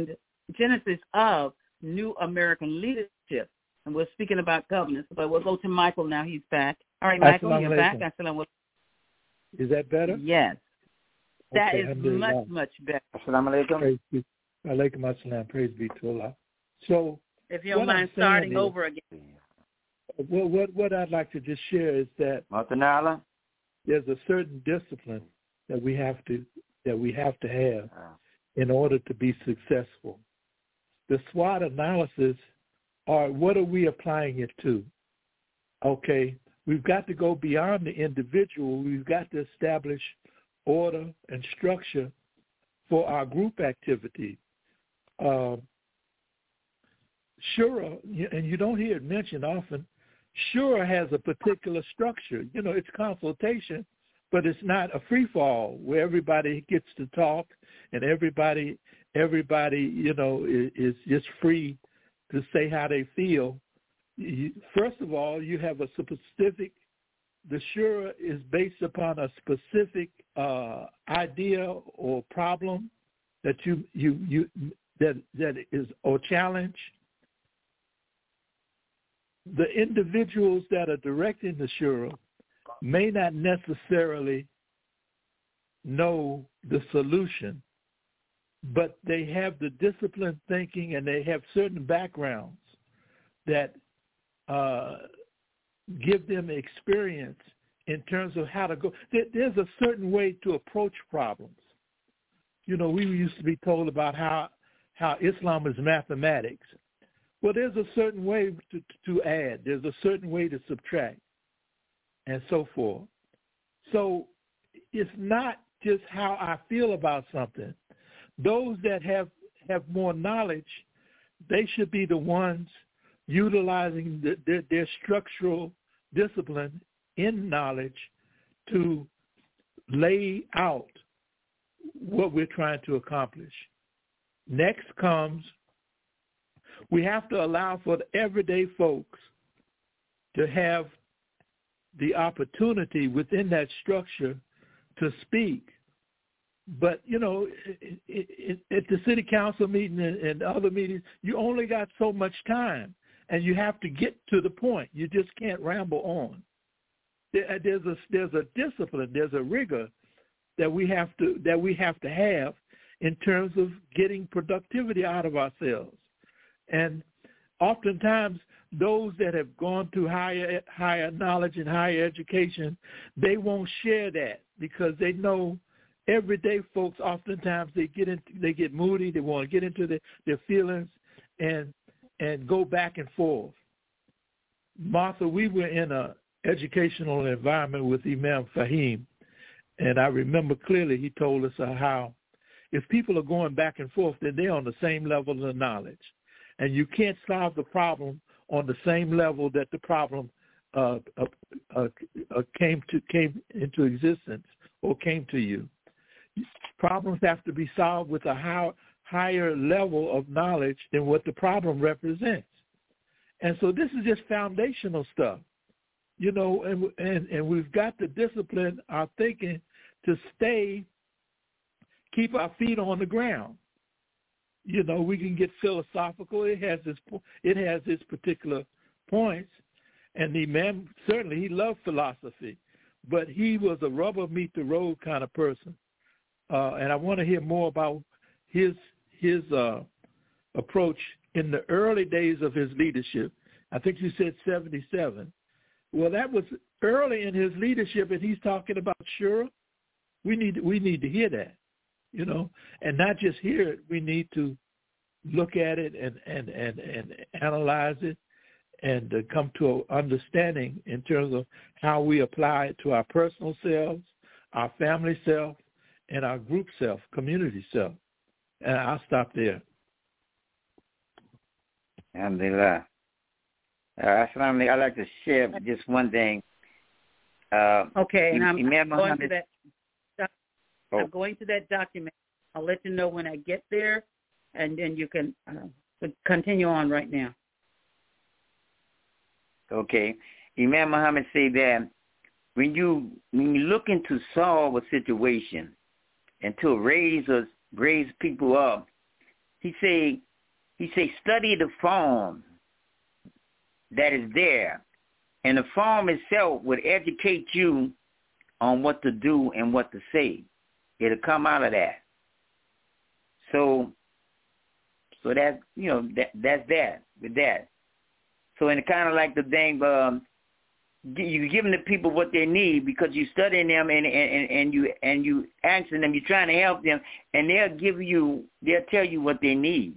of New American Leadership. And we're speaking about governance, but we'll go to Michael now. He's back. All right, Michael, you're back. Is that better? Yes. That is much, much better. Assalamu alaikum. Alaikum assalam. Praise be to Allah. So, if you don't mind starting over again. What I'd like to just share is that there's a certain discipline that we have to have in order to be successful. The SWOT analysis what are we applying it to? Okay, we've got to go beyond the individual. We've got to establish order and structure for our group activity. Shura, and you don't hear it mentioned often, Shura has a particular structure. It's consultation, but it's not a free-for-all where everybody gets to talk and everybody, is just free to say how they feel. First of all, you have a specific, the Shura is based upon a specific idea or problem that that is or challenge. The individuals that are directing the Shura may not necessarily know the solution, but they have the disciplined thinking and they have certain backgrounds that give them experience in terms of how to go. There's a certain way to approach problems. We used to be told about how Islam is mathematics. Well, there's a certain way to add. There's a certain way to subtract and so forth. So it's not just how I feel about something. Those that have more knowledge, they should be the ones utilizing their structural discipline in knowledge to lay out what we're trying to accomplish. Next comes, we have to allow for the everyday folks to have the opportunity within that structure to speak. But, at the city council meeting and other meetings, you only got so much time, and you have to get to the point. You just can't ramble on. There's a discipline, there's a rigor that we have to have in terms of getting productivity out of ourselves. And oftentimes, those that have gone through higher knowledge and higher education, they won't share that because they know everyday folks, oftentimes they get moody, they want to get into their feelings and go back and forth. Martha, we were in an educational environment with Imam Fahim, and I remember clearly he told us how if people are going back and forth, then they're on the same level of knowledge. And you can't solve the problem on the same level that the problem came into existence or came to you. Problems have to be solved with a higher level of knowledge than what the problem represents. And so this is just foundational stuff, and we've got to discipline our thinking to keep our feet on the ground. We can get philosophical. It has its particular points, and the man certainly he loved philosophy, but he was a rubber meet the road kind of person. And I want to hear more about his approach in the early days of his leadership. I think you said 77. Well, that was early in his leadership, and he's talking about Shura. We need to hear that, and not just hear it. We need to look at it and analyze it and come to an understanding in terms of how we apply it to our personal selves, our family self, and our group self, community self. And I'll stop there. Alhamdulillah. I'd like to share just one thing. Okay, and I'm going to that. I'm going to that document. I'll let you know when I get there, and then you can continue on right now. Okay. Imam Muhammad said that when you looking to solve a situation and to raise people up, he say study the form that is there, and the form itself would educate you on what to do and what to say. It'll come out of that. So that's that's that with that. So in kind of like the thing, you're giving the people what they need because you're studying them and you asking them, you're trying to help them, and they'll tell you what they need.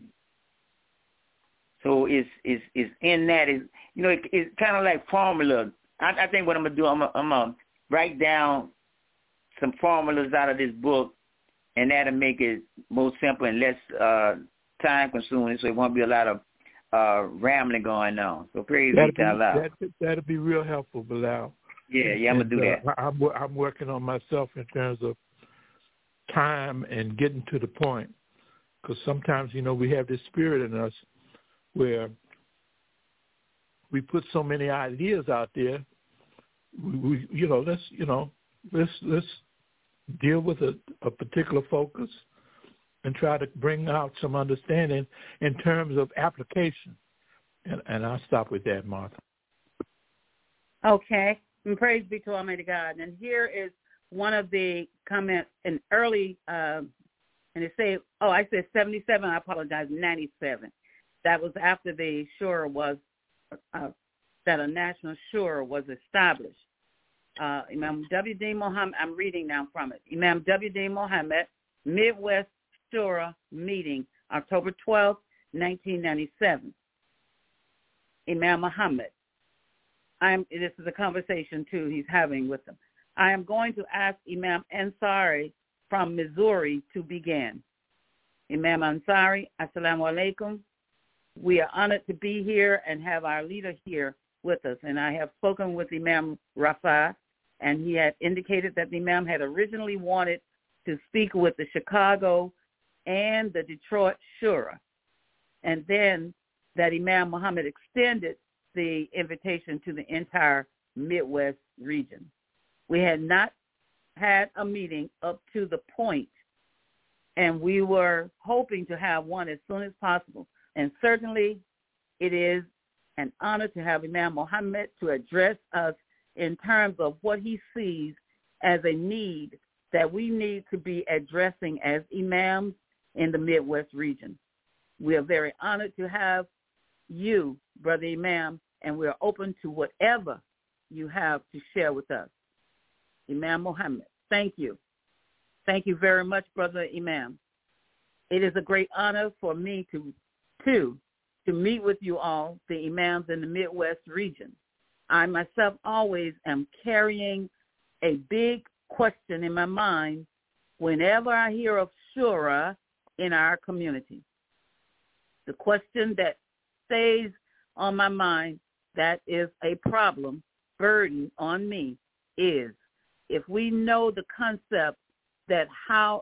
So it's in that it's kind of like formula. I think what I'm gonna do, I'm gonna write down some formulas out of this book, and that'll make it more simple and less time consuming. So it won't be a lot of rambling going on. So praise be to Allah. That'll be real helpful, Bilal. Yeah, I'm gonna do that. I'm working on myself in terms of time and getting to the point, because sometimes we have this spirit in us where we put so many ideas out there. Let's deal with a particular focus and try to bring out some understanding in terms of application. And I'll stop with that, Martha. Okay. And praise be to Almighty God. And here is one of the comments in early, and it say, I said 77, I apologize, 97. That was after the Shura was, that a national Shura was established. Imam W.D. Muhammad, I'm reading now from it. Imam W.D. Muhammad, Midwest Shura meeting, October 12, 1997. Imam Muhammad, this is a conversation, too, he's having with them. I am going to ask Imam Ansari from Missouri to begin. Imam Ansari, assalamu alaikum. We are honored to be here and have our leader here with us. And I have spoken with Imam Rafa, and he had indicated that the Imam had originally wanted to speak with the Chicago and the Detroit Shura. And then that Imam Muhammad extended the invitation to the entire Midwest region. We had not had a meeting up to the point, and we were hoping to have one as soon as possible. And certainly it is an honor to have Imam Muhammad to address us in terms of what he sees as a need that we need to be addressing as imams in the Midwest region. We are very honored to have you, Brother Imam, and we are open to whatever you have to share with us. Imam Muhammad, thank you. Thank you very much, Brother Imam. It is a great honor for me to meet with you all, the imams in the Midwest region. I myself always am carrying a big question in my mind whenever I hear of Shura in our community. The question that stays on my mind that is a problem, burden on me, is if we know the concept that how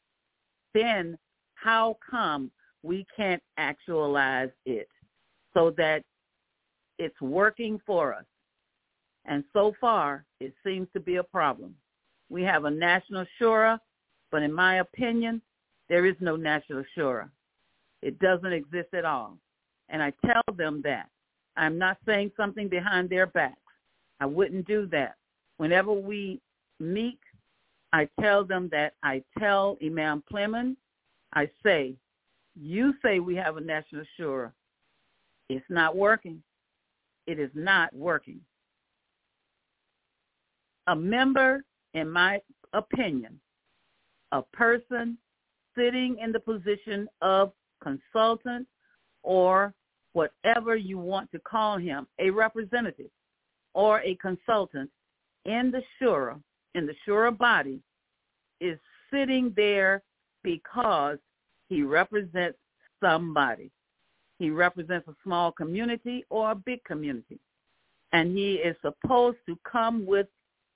come we can't actualize it so that it's working for us? And so far, it seems to be a problem. We have a national shura, but in my opinion, there is no national shura. It doesn't exist at all. And I tell them that. I'm not saying something behind their backs. I wouldn't do that. Whenever we meet, I tell them that I tell Imam Clement, I say, you say we have a national shura. It's not working. It is not working. A member, in my opinion, a person sitting in the position of consultant or whatever you want to call him, a representative or a consultant in the shura body, is sitting there because he represents somebody. He represents a small community or a big community. And he is supposed to come with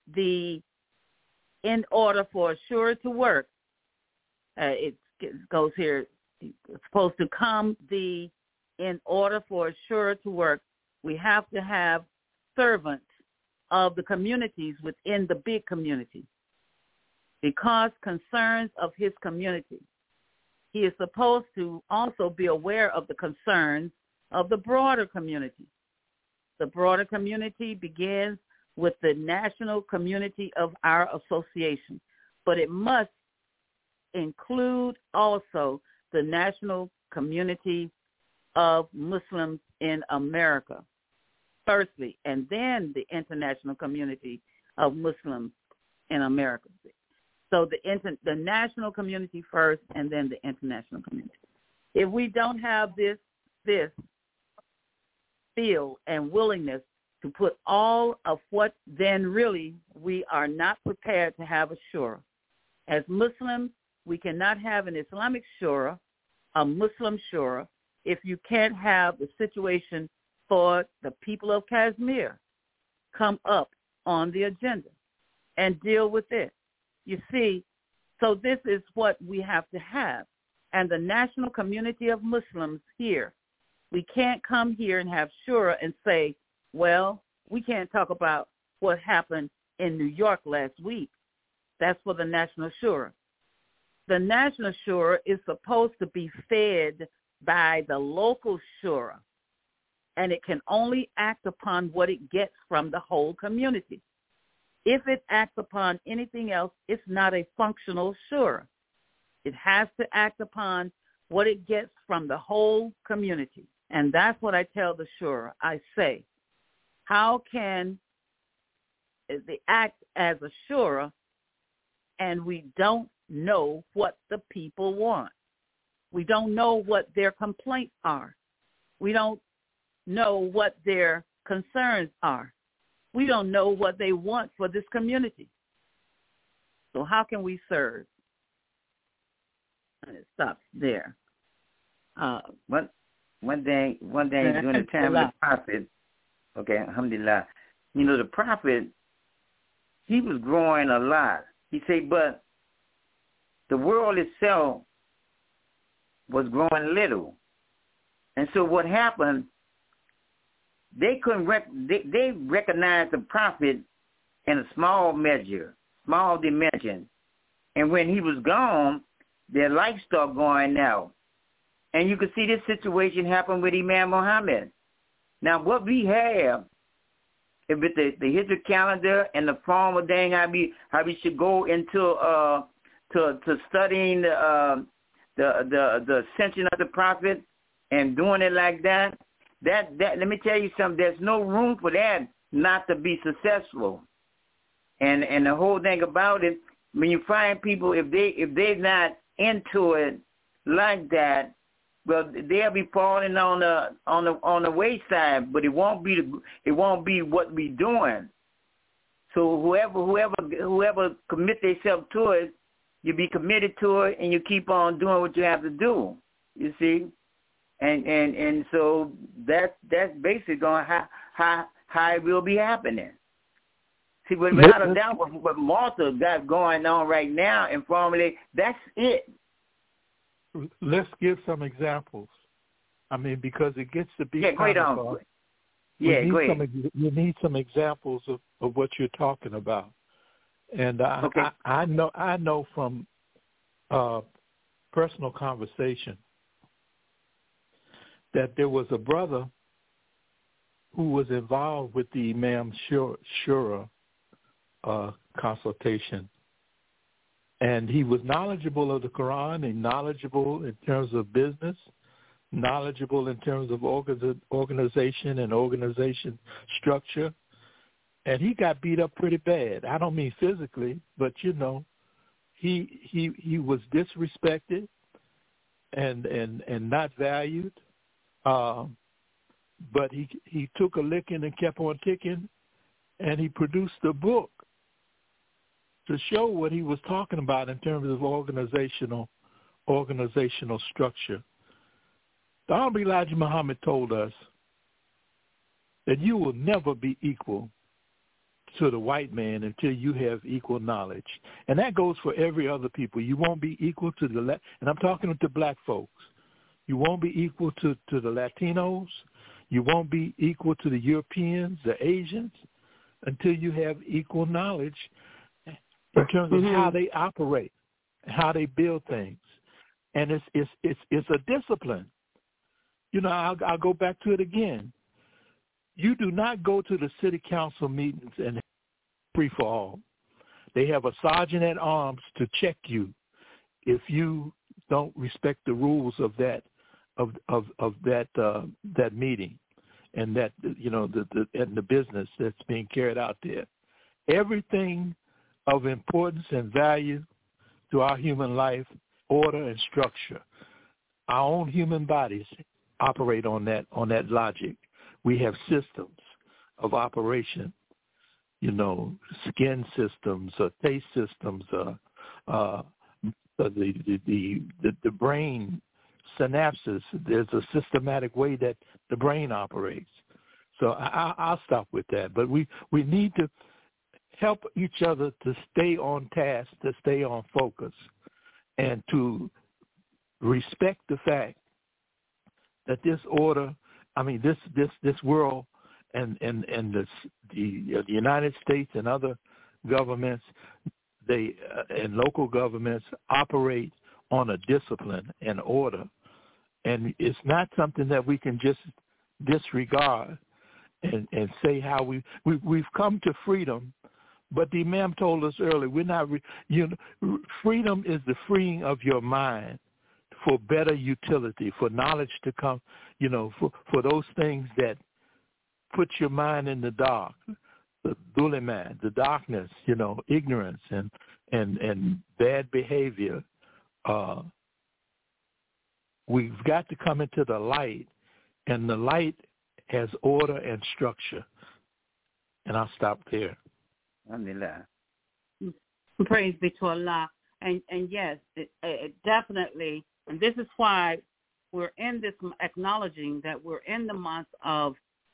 in order for a shura to work, it goes here, it's supposed to come in order for a shura to work, we have to have servants of the communities within the big community, because concerns of his community. He is supposed to also be aware of the concerns of the broader community. The broader community begins with the national community of our association, but it must include also the national community of Muslims in America, firstly, and then the international community of Muslims in America. So the national community first, and then the international community. If we don't have this feel and willingness to put all of what, then really we are not prepared to have a shura. As Muslims, we cannot have an Islamic shura, a Muslim shura, if you can't have the situation for the people of Kashmir come up on the agenda and deal with it. You see, so this is what we have to have. And the national community of Muslims here, we can't come here and have shura and say, well, we can't talk about what happened in New York last week. That's for the National Shura. The National Shura is supposed to be fed by the local shura, and it can only act upon what it gets from the whole community. If it acts upon anything else, it's not a functional shura. It has to act upon what it gets from the whole community. And that's what I tell the shura. I say, how can they act as a shura and we don't know what the people want? We don't know what their complaints are. We don't know what their concerns are. We don't know what they want for this community. So how can we serve? And it stops there. One day during the time of the prophet, okay, alhamdulillah, you know, the prophet, he was growing a lot. He said, but the world itself was growing little. And so what happened, they couldn't they recognized the prophet in a small measure, small dimension. And when he was gone, their life started going out. And you could see this situation happen with Imam Muhammad. Now, what we have, if it's the Hijra calendar and the formal thing, how we should go into to studying the ascension of the prophet and doing it like that. That let me tell you something. There's no room for that not to be successful. And the whole thing about it, when you find people, if they're not into it like that, well, they'll be falling on the wayside. But it won't be what we're doing. So whoever commit themselves to it, you be committed to it, and you keep on doing what you have to do. You see. And so that's basically going how it will be happening. See, without a doubt, what Martha got going on right now informally, that's it. Let's give some examples. I mean, because it gets to be go ahead. You need some examples of what you're talking about. And I know from personal conversation that there was a brother who was involved with the Imam Shura consultation. And he was knowledgeable of the Quran and knowledgeable in terms of business, knowledgeable in terms of organization and organization structure. And he got beat up pretty bad. I don't mean physically, but, you know, he was disrespected and not valued. But he took a licking and kept on ticking, and he produced a book to show what he was talking about in terms of organizational structure. The Honorable Elijah Muhammad told us that you will never be equal to the white man until you have equal knowledge. And that goes for every other people. You won't be equal to and I'm talking to black folks. You won't be equal to the Latinos. You won't be equal to the Europeans, the Asians, until you have equal knowledge in terms of how they operate, how they build things. And it's a discipline. You know, I'll go back to it again. You do not go to the city council meetings and free for all. They have a sergeant at arms to check you if you don't respect the rules of that that meeting and that, you know, the business that's being carried out there. Everything of importance and value to our human life, order and structure. Our own human bodies operate on that logic. We have systems of operation, you know, skin systems, taste systems, the brain synapses. There's a systematic way that the brain operates. So I'll stop with that. But we need to help each other to stay on task, to stay on focus, and to respect the fact that this order, I mean, this world and the United States and other governments, and local governments operate on a discipline and order. And it's not something that we can just disregard and say how we've come to freedom. But the Imam told us earlier, we're not, freedom is the freeing of your mind for better utility, for knowledge to come, you know, for those things that put your mind in the dark, the dhulimat, the darkness, you know, ignorance and bad behavior. We've got to come into the light, and the light has order and structure. And I'll stop there. Alhamdulillah. Praise be to Allah. And yes, it definitely, and this is why we're in this, acknowledging that we're in the month of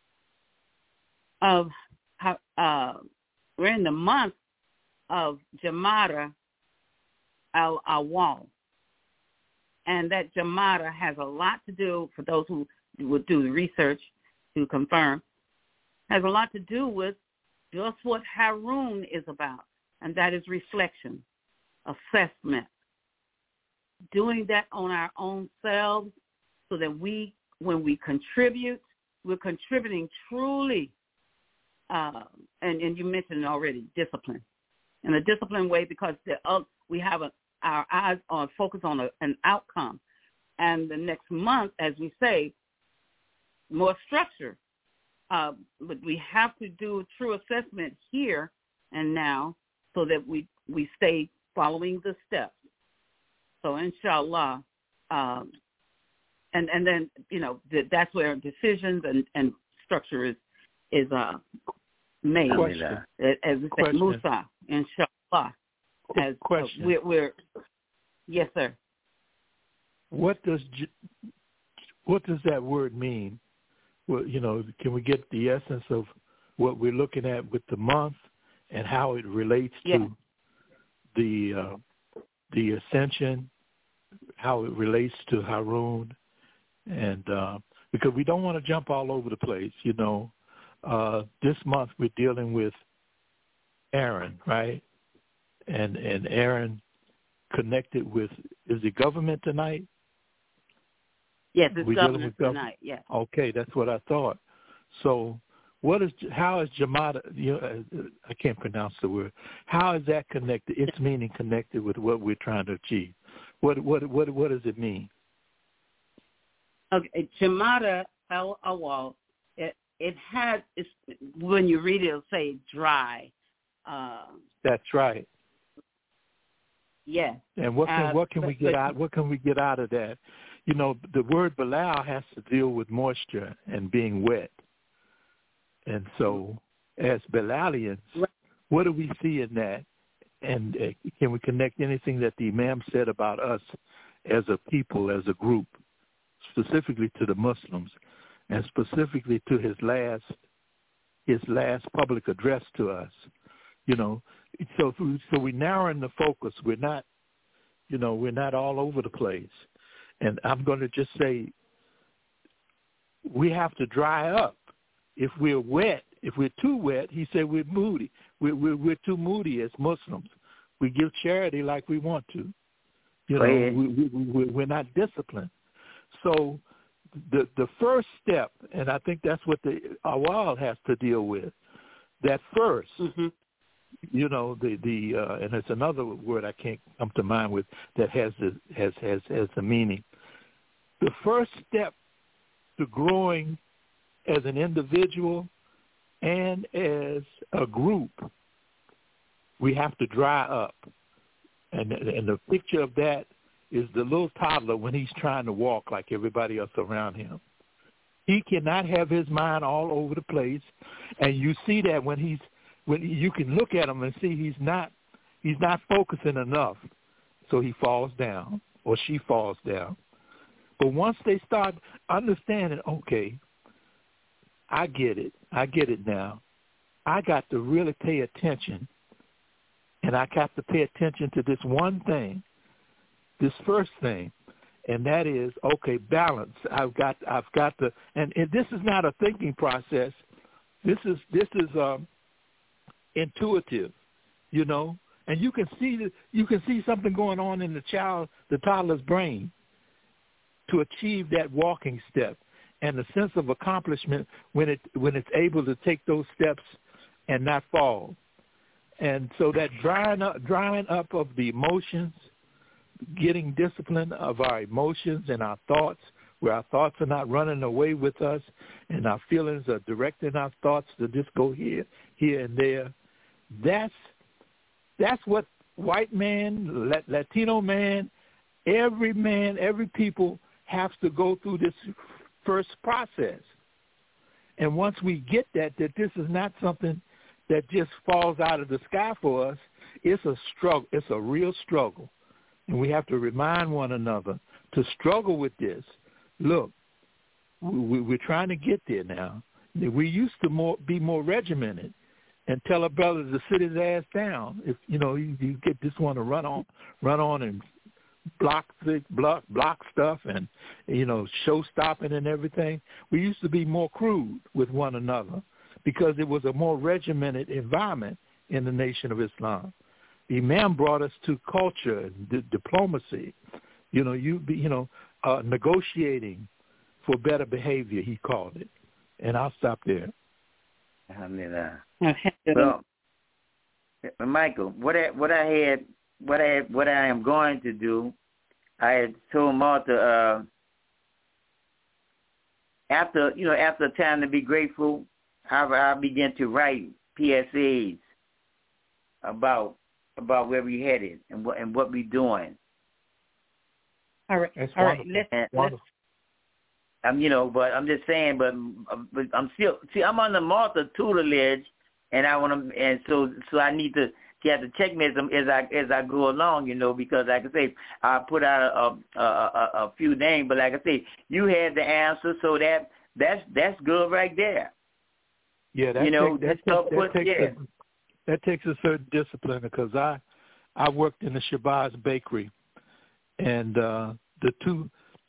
we're in the month of Jamada al-Awwal. And that Jamada has a lot to do, for those who would do the research to confirm, has a lot to do with just what Harun is about, and that is reflection, assessment, doing that on our own selves so that when we contribute, we're contributing truly, and you mentioned already, discipline. In a disciplined way, because we have our eyes on focus on an outcome. And the next month, as we say, more structure. But we have to do a true assessment here and now so that we stay following the steps. So inshallah, and then, you know, that's where decisions and structure is made. Question. As we say, Musa, inshallah. Question. We're yes, sir. What does what does that word mean? Well, can we get the essence of what we're looking at with the month and how it relates to the ascension, how it relates to Harun, and because we don't want to jump all over the place. This month we're dealing with Aaron, right? And Aaron connected with, is the government tonight? Yes, it's government tonight, yes. Okay, that's what I thought. So how is Jamada, I can't pronounce the word, how is that connected? Its meaning connected with what we're trying to achieve. What does it mean? Okay, Jamada al-Awwal, it's when you read it, it'll say dry. That's right. Yes. And what can we get out? What can we get out of that? The word Balal has to deal with moisture and being wet. And so, as Balalians, what do we see in that? And can we connect anything that the Imam said about us as a people, as a group, specifically to the Muslims, and specifically to his last public address to us? So we're narrowing the focus. We're not all over the place. And I'm going to just say we have to dry up. If we're wet, if we're too wet, he said we're moody. We're too moody as Muslims. We give charity like we want to. We're not disciplined. So the first step, and I think that's what the Awal has to deal with, that first, and it's another word I can't come to mind with that has the meaning. The first step to growing as an individual and as a group, we have to dry up. And the picture of that is the little toddler when he's trying to walk like everybody else around him. He cannot have his mind all over the place, and you see that when you can look at him and see he's not focusing enough, so he falls down or she falls down. But once they start understanding, okay, I get it now. I got to really pay attention, and I got to pay attention to this one thing, this first thing, and that is, okay, balance. I've got to, and this is not a thinking process. This is intuitive, and you can see something going on in the toddler's brain to achieve that walking step and the sense of accomplishment when it's able to take those steps and not fall. And so that drying up of the emotions, getting discipline of our emotions and our thoughts, where our thoughts are not running away with us and our feelings are directing our thoughts to just go here, and there. That's what white man, Latino man, every people have to go through this first process. And once we get that this is not something that just falls out of the sky for us, it's a struggle. It's a real struggle. And we have to remind one another to struggle with this. Look, we're trying to get there now. We used to be more regimented and tell a brother to sit his ass down. If you get this one to run on and block stuff and show stopping and everything. We used to be more crude with one another because it was a more regimented environment in the Nation of Islam. The Imam brought us to culture and diplomacy. Negotiating for better behavior, he called it. And I'll stop there. Alhamdulillah. Well, Michael, what I am going to do, I had told Martha after a time to be grateful, I began to write PSAs about where we headed and what we're doing. All right. That's all right. Let's but I'm just saying. But I'm still I'm on the Martha tutelage, and so I need to have to check me as I go along, because like I say, I put out a few names, but like I say, you had the answer, so that's good right there. Yeah, that takes a certain discipline, because I worked in the Shabazz Bakery, and the two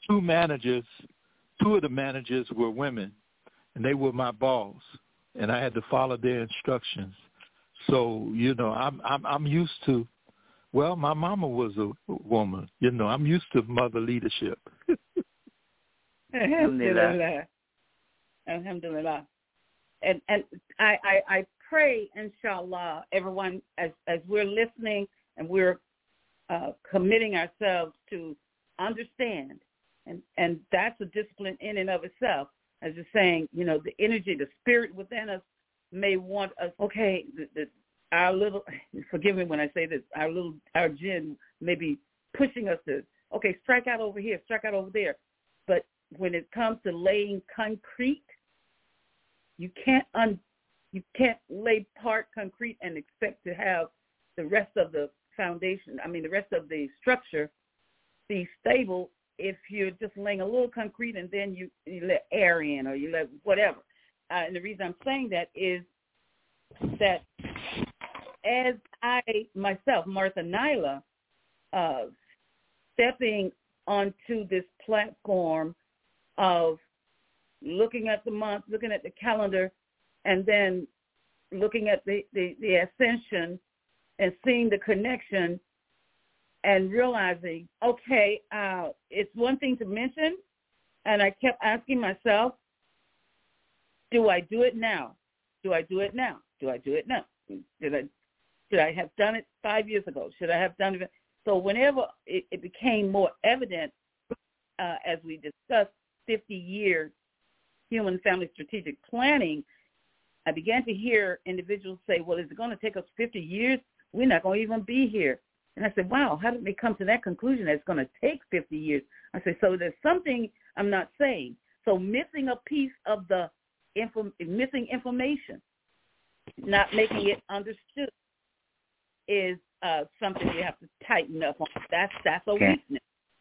of the managers were women, and they were my boss, and I had to follow their instructions. So, I'm used to, well, my mama was a woman. I'm used to mother leadership. Alhamdulillah. Alhamdulillah. And I pray, inshallah, everyone, as we're listening and we're committing ourselves to understand, and that's a discipline in and of itself. As you're saying, the energy, the spirit within us may want us, okay, our little, forgive me when I say this, our jinn may be pushing us to, okay, strike out over here, strike out over there. But when it comes to laying concrete, you can't lay part concrete and expect to have the rest of the foundation, the rest of the structure be stable if you're just laying a little concrete and then you let air in, or you let whatever. And the reason I'm saying that is that as I myself, Martha Nyla, stepping onto this platform of looking at the month, looking at the calendar, and then looking at the ascension and seeing the connection and realizing, okay, it's one thing to mention, and I kept asking myself, do I do it now? Do I do it now? Do I do it now? Should I have done it 5 years ago? Should I have done it? So whenever it became more evident, as we discussed 50-year human family strategic planning, I began to hear individuals say, well, is it going to take us 50 years? We're not going to even be here. And I said, wow, how did they come to that conclusion that it's going to take 50 years? I said, so there's something I'm not saying. So missing a piece of the missing information, not making it understood, is something we have to tighten up on. That's a weakness.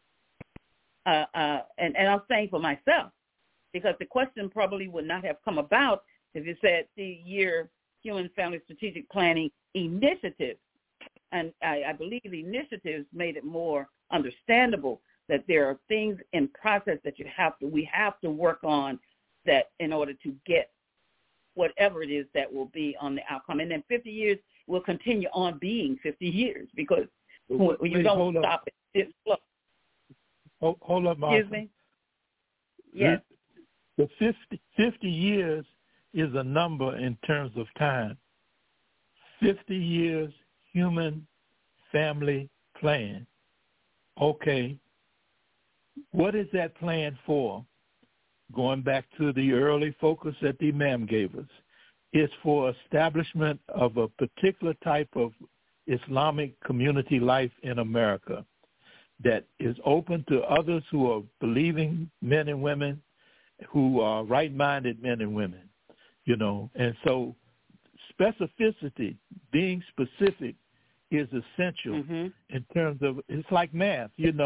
And I'm saying for myself, because the question probably would not have come about if you said the year Human Family Strategic Planning Initiative. And I believe the initiatives made it more understandable that there are things in process that we have to work on, that in order to get whatever it is that will be on the outcome. And then 50 years will continue on being 50 years, because you don't stop it. It's slow. Hold up, Martha. Excuse me? Yes. The 50 years is a number in terms of time. 50 years human family plan. Okay. What is that plan for? Going back to the early focus that the Imam gave us, it's for establishment of a particular type of Islamic community life in America that is open to others who are believing men and women, who are right-minded men and women, And so specificity, being specific, is essential in terms of, it's like math, it's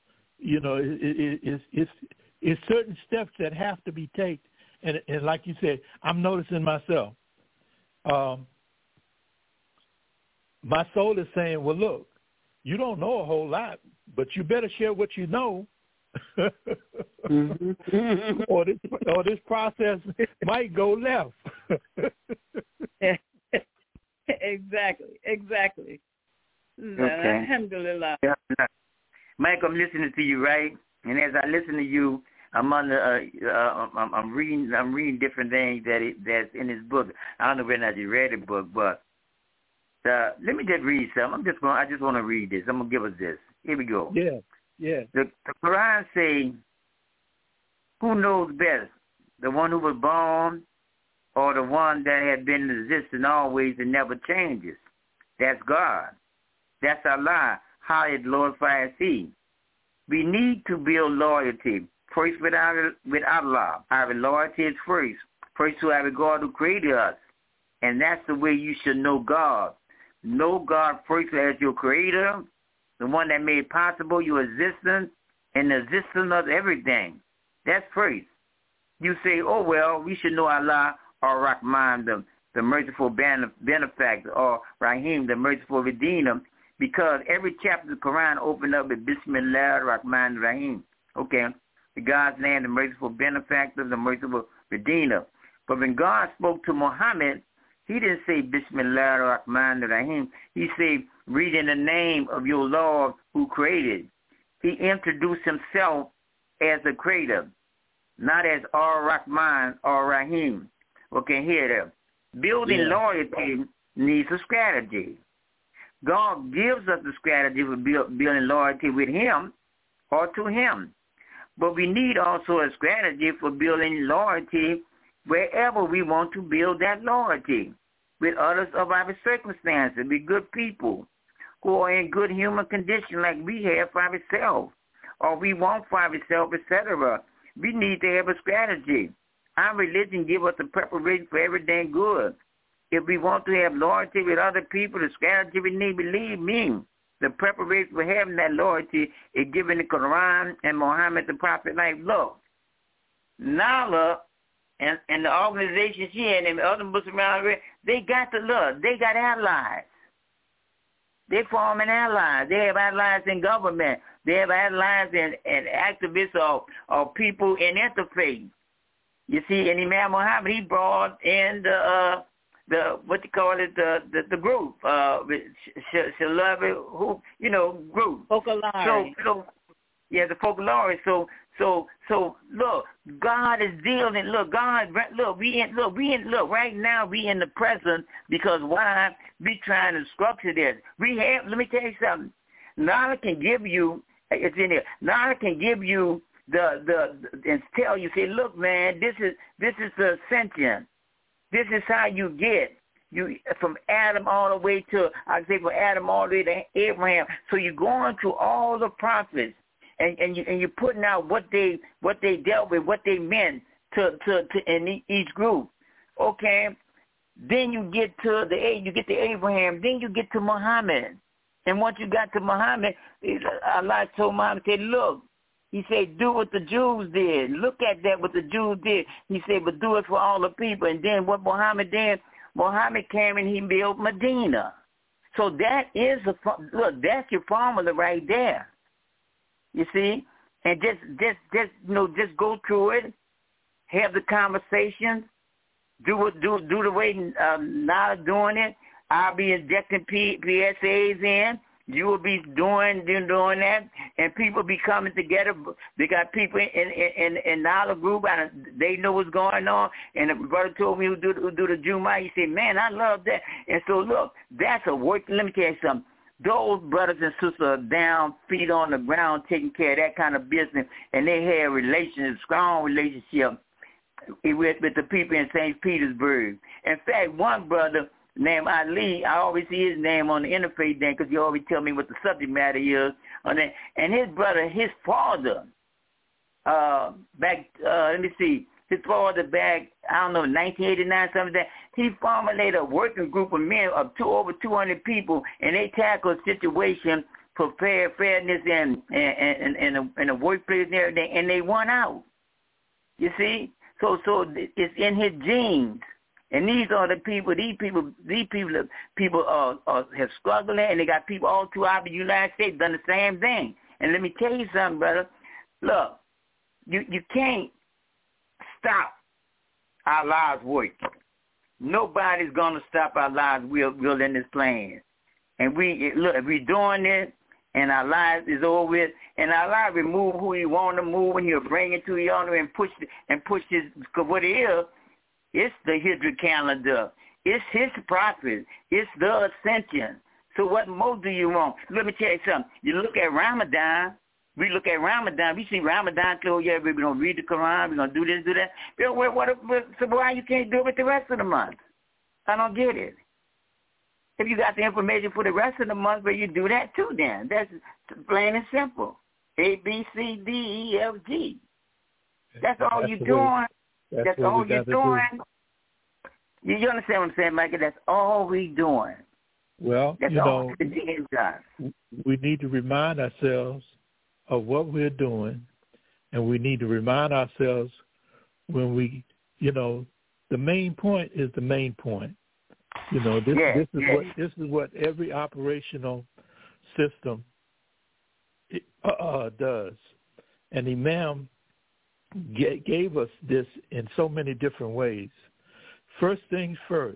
certain steps that have to be taken. And like you said, I'm noticing myself. My soul is saying, well, look, you don't know a whole lot, but you better share what you know. or this process might go left. Exactly. Okay. Alhamdulillah. Mike, I'm listening to you, right? And as I listen to you, I'm I'm reading different things that's in this book. I don't know whether or not you read the book, but let me just read something. I just want to read this. I'm gonna give us this. Here we go. Yeah. The Quran say, who knows best, the one who was born or the one that had been in existence always and never changes? That's God. That's Allah. How it glorifies He. We need to build loyalty. First with Allah. Our loyalty is first to our God who created us. And that's the way you should know God. know God first as your creator, the one that made possible your existence and the existence of everything. That's first. You say, oh, well, we should know Allah or Rahman, the merciful benefactor, or Rahim, the merciful redeemer, because every chapter of the Quran opened up with Bismillah Rahman Rahim. Okay, the God's name, the merciful benefactor, the merciful redeemer. But when God spoke to Muhammad, he didn't say Bismillah Rahman Rahim. He said, read in the name of your Lord who created. He introduced himself as the creator, not as Ar-Rahman or Rahim. Okay, here there. Building loyalty needs a strategy. God gives us the strategy for building loyalty with him or to him. But we need also a strategy for building loyalty wherever we want to build that loyalty, with others of our circumstances, with good people who are in good human condition like we have for ourselves, or we want for ourselves, etc. We need to have a strategy. Our religion gives us a preparation for everything good. If we want to have loyalty with other people, the strategy we need, believe me, the preparation for having that loyalty is given the Quran and Muhammad the Prophet. Like, look, Nala and the organization she and the other Muslims around here, they got the love. They got allies. They forming allies. They have allies in government. They have allies and activists or people in interfaith. You see, and Imam Muhammad, he brought in the what you call it, the group, who, group. Focolare. So yeah, the Focolare. So look, God is dealing. Look, right now we in the present, because why? We trying to structure this. Let me tell you something. Nala can give you, it's in here. Nala can give you and tell you, say, look, man, this is the ascension. This is how you get from Adam all the way to, from Adam all the way to Abraham. So you're going through all the prophets, and you're putting out what they dealt with, what they meant to in each group. Okay, then you get to Abraham, then you get to Muhammad, and once you got to Muhammad, Allah told Muhammad, said, look. He said, do what the Jews did. Look at that, what the Jews did. He said, but do it for all the people. And then what Muhammad did, Muhammad came and he built Medina. So that is that's your formula right there. You see? And just go through it, have the conversation, do the way Nala doing it. I'll be injecting PSAs in. You will be doing that, and people be coming together. They got people in Nala group, and they know what's going on. And the brother told me who do the Jumu'ah. He said, man, I love that. And so, look, that's a work. Let me tell you something. Those brothers and sisters are down, feet on the ground, taking care of that kind of business, and they have strong relationship with the people in St. Petersburg. In fact, one brother named Ali, I always see his name on the interfaith then, because he always tell me what the subject matter is. And his brother, his father, his father back, I don't know, 1989, something like that, he formulated a working group of men of over 200 people, and they tackled a situation for fairness and the workplace and everything, and they won out. You see? So it's in his genes. And these are the people. These people have struggled, and they got people all throughout the United States done the same thing. And let me tell you something, brother. Look, you can't stop our lives work. Nobody's gonna stop our lives will in this plan. And if we're doing it, and our lives is over with, and our lives remove who He want to move, and He'll bring it to you and push His, because what it is. It's the Hijra calendar. It's His prophet. It's the ascension. So what more do you want? Let me tell you something. You look at Ramadan. We look at Ramadan. We see Ramadan, so yeah, we're going to read the Quran. We're going to do this, do that. So why you can't do it with the rest of the month? I don't get it. If you got the information for the rest of the month, well, you do that too then. That's plain and simple. A, B, C, D, E, F, G. That's all you're doing. That's all you're doing. You understand what I'm saying, Michael? That's all we doing. Well, That's all the end does. We need to remind ourselves of what we're doing, and we need to remind ourselves when we, the main point is the main point. This is what every operational system does. And Imam gave us this in so many different ways. First things first,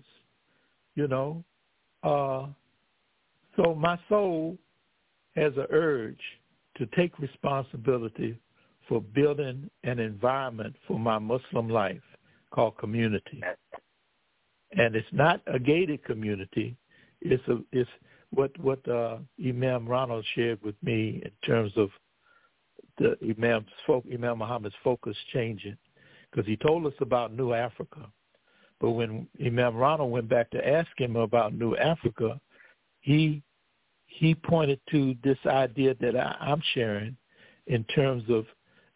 so my soul has an urge to take responsibility for building an environment for my Muslim life called community. And it's not a gated community. It's what Imam Ronald shared with me in terms of the Imam Muhammad's focus changing, because he told us about New Africa. But when Imam Ronald went back to ask him about New Africa, he pointed to this idea that I'm sharing in terms of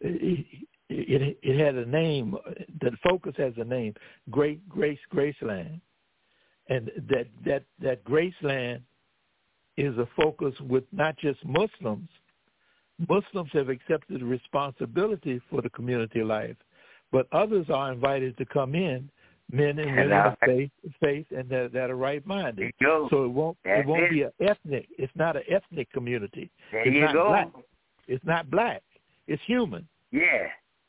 it had a name. The focus has a name, Graceland, and that Graceland is a focus with not just Muslims. Muslims have accepted the responsibility for the community life, but others are invited to come in, men and women of faith and that are right-minded. So it won't be an ethnic. It's not an ethnic community. Black. It's not black. It's human. Yeah.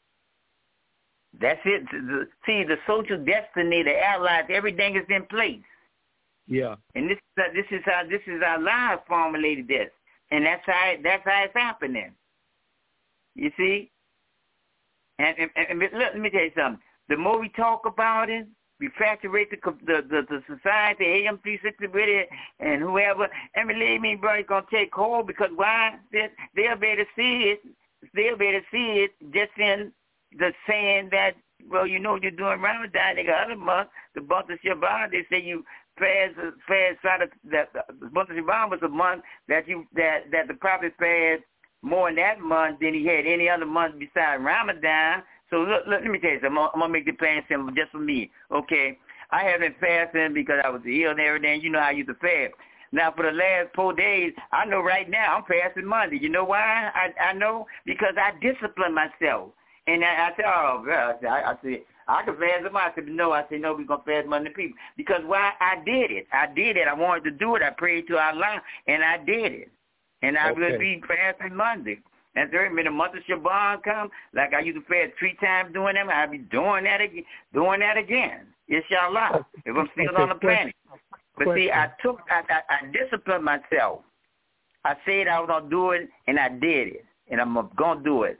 That's it. See, the social destiny, the allies, everything is in place. Yeah. And this is our lives formulated this, and that's how it's happening. You see. And let me tell you something. The more we talk about it, we saturate the society, AM360 with it, and whoever. And believe me, bro, it's gonna take hold, because why? They'll be able to see it. They'll be able to see it just in the saying that, well, you're doing Ramadan. They got other months, the month of Shaban. They say you fast that the month of Shaban was a month that the Prophet fasted more in that month than he had any other month besides Ramadan. So look, let me tell you something. I'm going to make the plan simple just for me, okay? I have been fasting because I was ill and everything. You know how I used to fast. Now, for the last 4 days, I know right now I'm fasting Monday. You know why I know? Because I discipline myself. And I said, oh, God. I said, I can fast them. I said, no. I said, no, we're going to fast Monday people. Because why? I did it. I wanted to do it. I prayed to Allah, and I did it. And I will be fasting Monday. And when the month of Shaban comes, like I used to fast 3 times doing them, I'll be doing that again. Inshallah, if I'm still on the planet. But see, I disciplined myself. I said I was going to do it, and I did it. And I'm going to do it.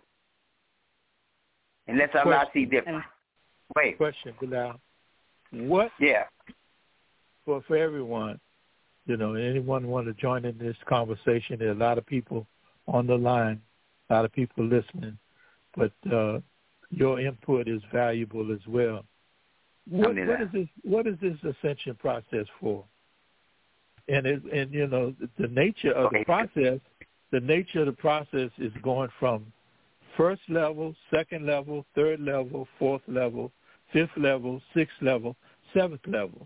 Unless I see different. Wait. Question, Bilal. What? Yeah. For everyone, anyone want to join in this conversation? There are a lot of people on the line, a lot of people listening, but your input is valuable as well. What is this ascension process for? And the nature of the process. The nature of the process is going from first level, second level, third level, fourth level, fifth level, sixth level, seventh level.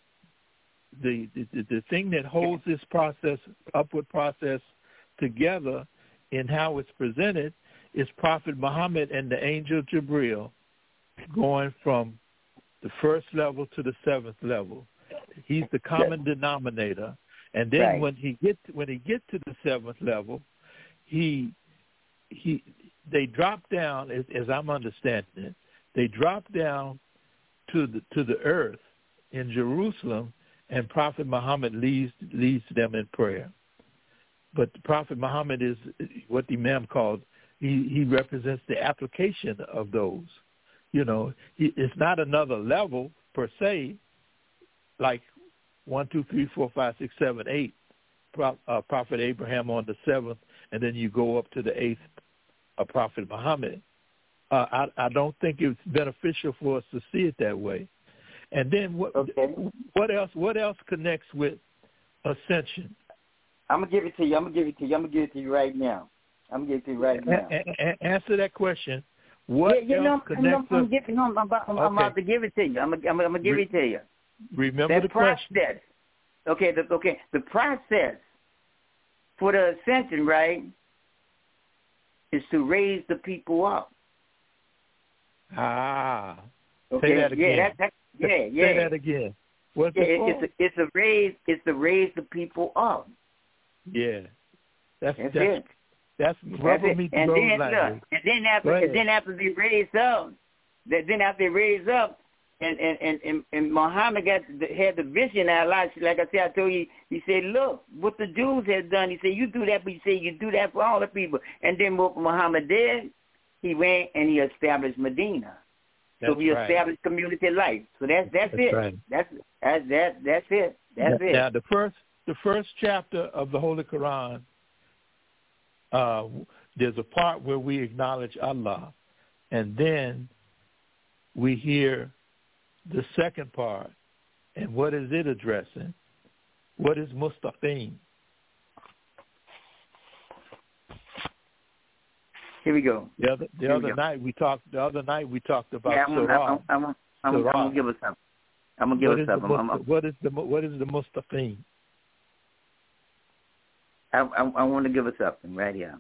The thing that holds this process, upward process, together in how it's presented is Prophet Muhammad and the angel Jibril going from the first level to the seventh level. He's the common denominator. And then when he gets to the seventh level, they drop down, as I'm understanding it, they drop down to the earth in Jerusalem, and Prophet Muhammad leads them in prayer. But the Prophet Muhammad is what the Imam called, he represents the application of those. It's not another level per se, like 1, 2, 3, 4, 5, 6, 7, 8, Prophet Abraham on the 7th, and then you go up to the 8th, Prophet Muhammad. I don't think it's beneficial for us to see it that way. And then what else connects with ascension? I'm gonna give it to you. I'm gonna give it to you right now. Answer that question. What else connects? I'm about to give it to you. I'm gonna give it to you. Remember the question. The process for the ascension, right, is to raise the people up. Ah. Okay. Say that again. Say that again. What's it for? It's to raise the people up. Yeah. That's it. That's rubber meets the road language. And then after they raise up, and Muhammad had the vision out loud. Like I said, I told you, he said, look, what the Jews had done. He said, you do that, but he said, you do that for all the people. And then what Muhammad did, he went and he established Medina. So we established community life. So that's it. Right. That's it. Now the first chapter of the Holy Quran, there's a part where we acknowledge Allah, and then we hear the second part. And what is it addressing? What is Mustaqim? Here we go. The other night we talked about Surah. I'm gonna give us something. What is the Mustaqim? I want to give us something right here.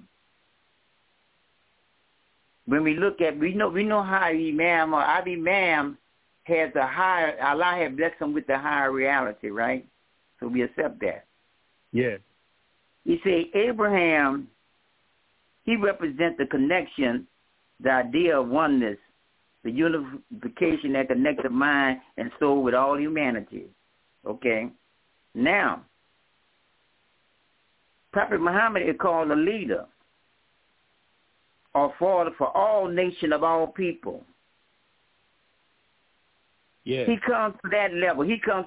When we look at, we know how Imam or Abi Imam has a higher, Allah has blessed him with the higher reality, right? So we accept that. Yes. He said Abraham, he represents the connection, the idea of oneness, the unification that connects the mind and soul with all humanity. Okay? Now, Prophet Muhammad is called a leader or father for all nation of all people. Yeah. He comes to that level.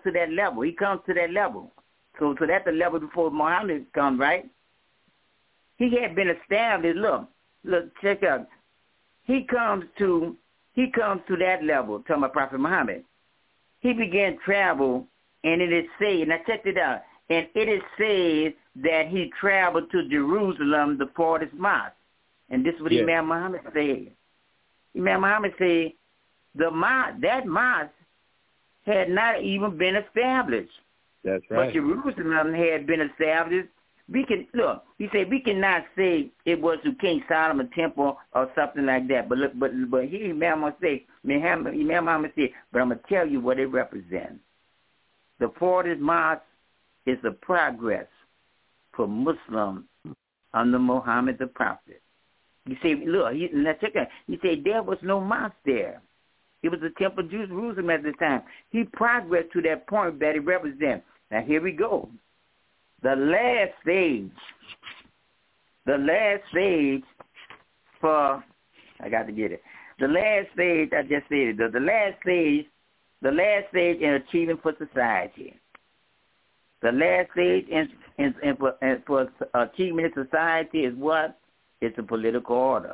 So that's the level before Muhammad comes, right? He had been established. Look, check out. He comes to that level, talking about Prophet Muhammad. He began travel, and it is said, now check it out, and it is said that he traveled to Jerusalem, the farthest mosque. And this is what Imam Muhammad said. Imam Muhammad said that mosque had not even been established. That's right. But Jerusalem had been established. He said we cannot say it was to King Solomon temple or something like that. But here Imam Muhammad said, but I'm going to tell you what it represents. The farthest mosque is the progress for Muslims under Muhammad the Prophet. You say, he said there was no mosque there. It was the temple of Jerusalem at the time. He progressed to that point that it represents. Now here we go. The last stage for, I got to get it. The last stage, I just said it. The last stage in achieving for society. The last stage for achievement in society is what? It's a political order.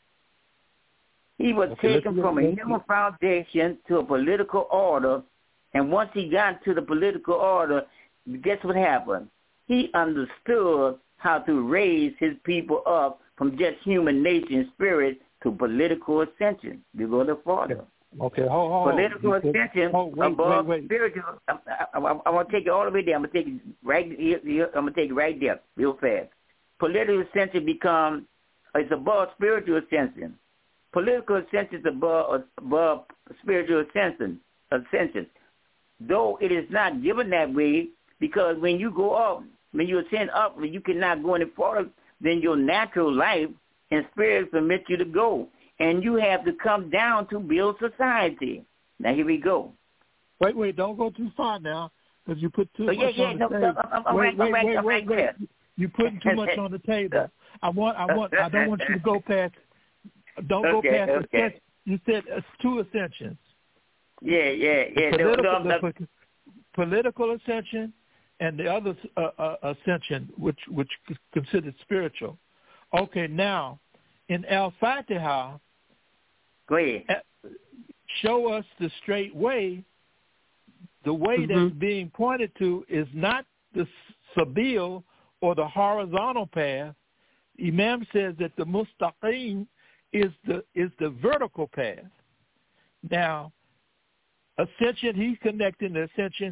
He was taken from a human foundation to a political order, and once he got to the political order, guess what happened? He understood how to raise his people up from just human nature and spirit to political ascension. We go to further. Okay, hold on. Political ascension above spiritual. I want to take it all the way there. I'm going to take it right here. I'm going to take it right there real fast. Political ascension it's above spiritual ascension. Political ascension is above spiritual ascension. Though it is not given that way, because when you go up, when you ascend up, you cannot go any further than your natural life and spirit permit you to go. And you have to come down to build society. Now, here we go. Wait, don't go too far now, because you put too much on the table. I'm right there. You're putting too much on the table. I don't want you to go past. Don't go past. Okay. You said two ascensions. Yeah. Political ascension and the other ascension, which is considered spiritual. Okay, now in Al-Fatiha, go ahead. Show us the straight way. The way that's being pointed to is not the sabil or the horizontal path. Imam says that the mustaqim is the vertical path. Now, ascension, he's connecting the ascension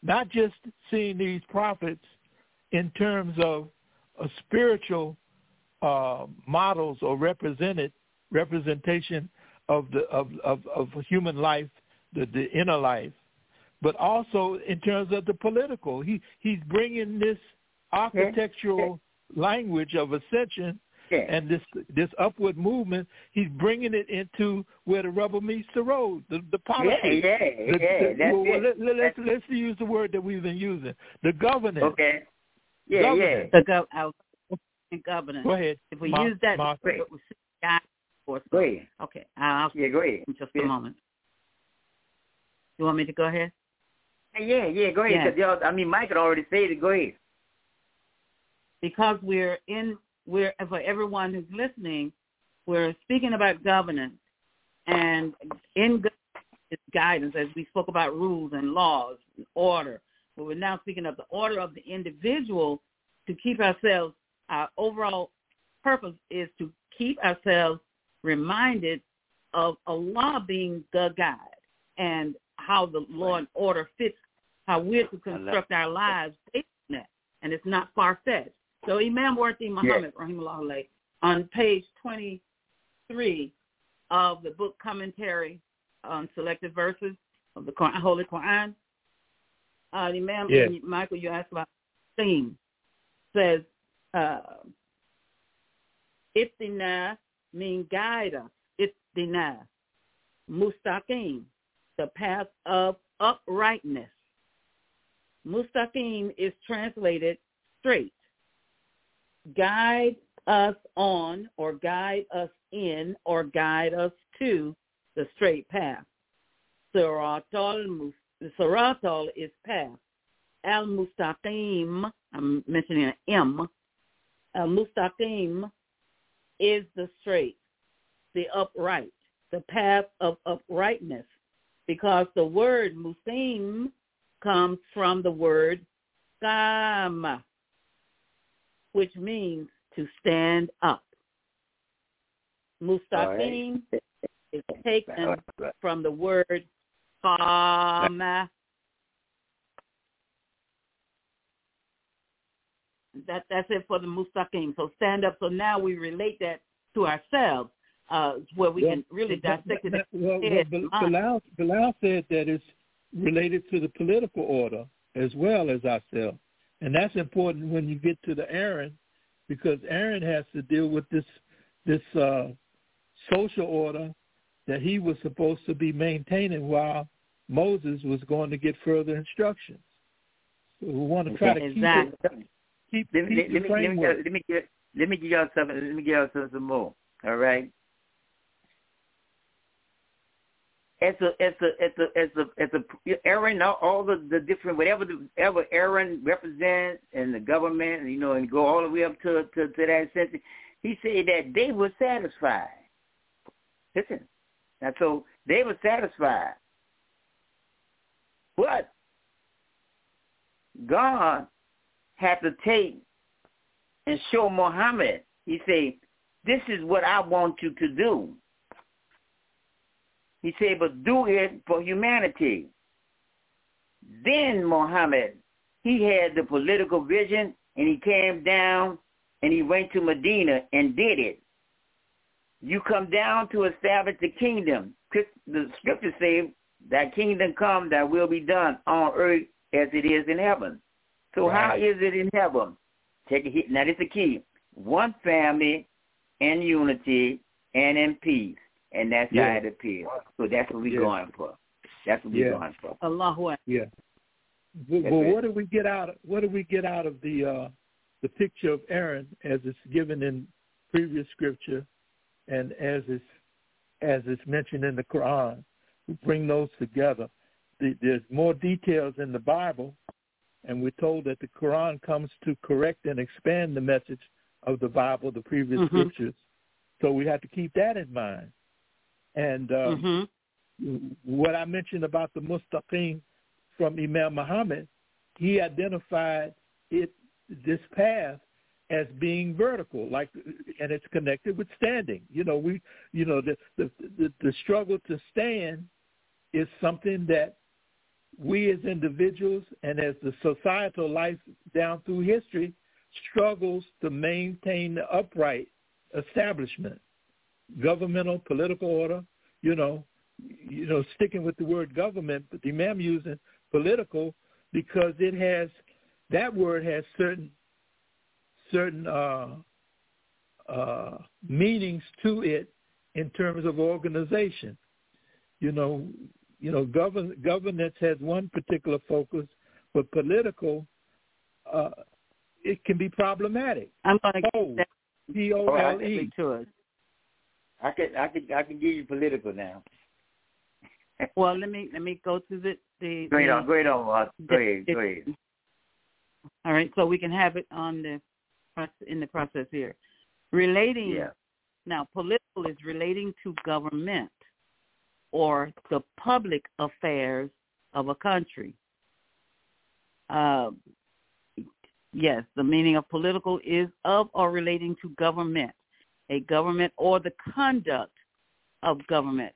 not just seeing these prophets in terms of a spiritual models or representation of human life, the inner life, but also in terms of the political. He's bringing this architectural language of ascension and this upward movement. He's bringing it into where the rubber meets the road, the politics. Let's use the word that we've been using, the governance. Okay. Governance. Governance. Go ahead. If we use that, go ahead. Okay. I'll go ahead. In just a moment. You want me to go ahead? Yeah, go ahead. Yes. Mike had already said it. Go ahead. Because we're for everyone who's listening, we're speaking about governance, and in guidance, as we spoke about rules and laws, and order. But we're now speaking of the order of the individual to keep ourselves. Our overall purpose is to keep ourselves reminded of Allah being the guide and how the law and order fits, how we're to construct our lives based on that. And it's not far-fetched. So Imam Warthi Muhammad, rahimahullah, on page 23 of the book Commentary on Selected Verses of the Holy Quran, Imam Michael, you asked about theme, says, Iftina mean guide us. Iftina. Mustaqim, the path of uprightness. Mustaqim is translated straight. Guide us on, or guide us in, or guide us to the straight path. Siratal is path. Al-Mustaqim, I'm mentioning an M. Al-Mustaqim is the straight, the upright, the path of uprightness, because the word Muslim comes from the word Qama, which means to stand up. Mustaqim is taken from the word Qama. That's it for the Mustaqim. So stand up. So now we relate that to ourselves, where we can really dissect it. Bilal said that it's related to the political order as well as ourselves. And that's important when you get to the Aaron, because Aaron has to deal with this social order that he was supposed to be maintaining while Moses was going to get further instructions. So we want to try to keep the framework. Let me give y'all some more. All right. It's Aaron, all the different whatever Aaron represents and the government, and go all the way up to that sense. He said that they were satisfied. Listen, now so they were satisfied, but God had to take and show Muhammad. He said, "This is what I want you to do." He said, but do it for humanity. Then Muhammad, he had the political vision, and he came down, and he went to Medina and did it. You come down to establish the kingdom. The scriptures say, that kingdom come, that will be done on earth as it is in heaven. So How is it in heaven? Take a hit. Now, this is the key. One family in unity and in peace. And that's how it appears. So that's what we're going for. That's what we're going for. Allahu Akbar. Yeah. Well, what do we get out of the picture of Aaron as it's given in previous scripture, and as it's mentioned in the Quran? We bring those together. There's more details in the Bible, and we're told that the Quran comes to correct and expand the message of the Bible, the previous scriptures. So we have to keep that in mind. And what I mentioned about the Mustaqim from Imam Muhammad, he identified this path as being vertical, and it's connected with standing. The struggle to stand is something that we as individuals and as the societal life down through history struggles to maintain the upright establishment, governmental, political order, sticking with the word government, but I'm using political because that word has certain meanings to it in terms of organization. Governance has one particular focus, but political, it can be problematic. I'm going to get that P-O-L-E. to us. I can give you political now. Well, let me go to the Go ahead, Go ahead. All right, so we can have it in the process here. Relating. Yeah. Now, political is relating to government or the public affairs of a country. Yes, the meaning of political is of or relating to government, a government or the conduct of government,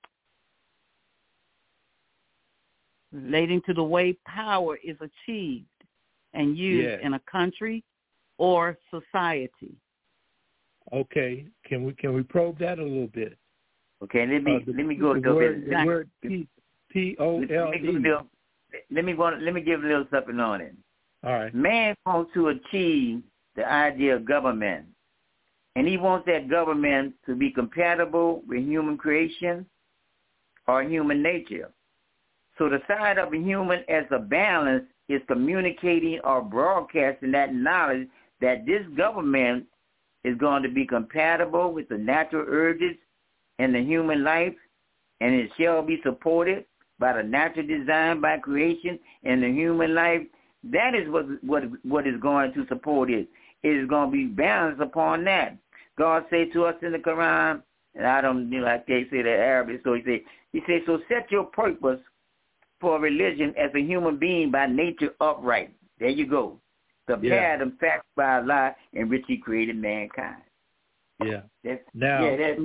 relating to the way power is achieved and used in a country or society. Okay, can we probe that a little bit? Okay, let me go to the word P-O-L-E. Let me give a little something on it. All right. Man wants to achieve the idea of government, and he wants that government to be compatible with human creation or human nature. So the side of a human as a balance is communicating or broadcasting that knowledge that this government is going to be compatible with the natural urges in the human life, and it shall be supported by the natural design by creation in the human life. That is what is going to support it. It is going to be balanced upon that. God said to us in the Quran, and I can't say that Arabic, so he said, so set your purpose for religion as a human being by nature upright. There you go. The pattern fact by Allah in which he created mankind. Yeah. Now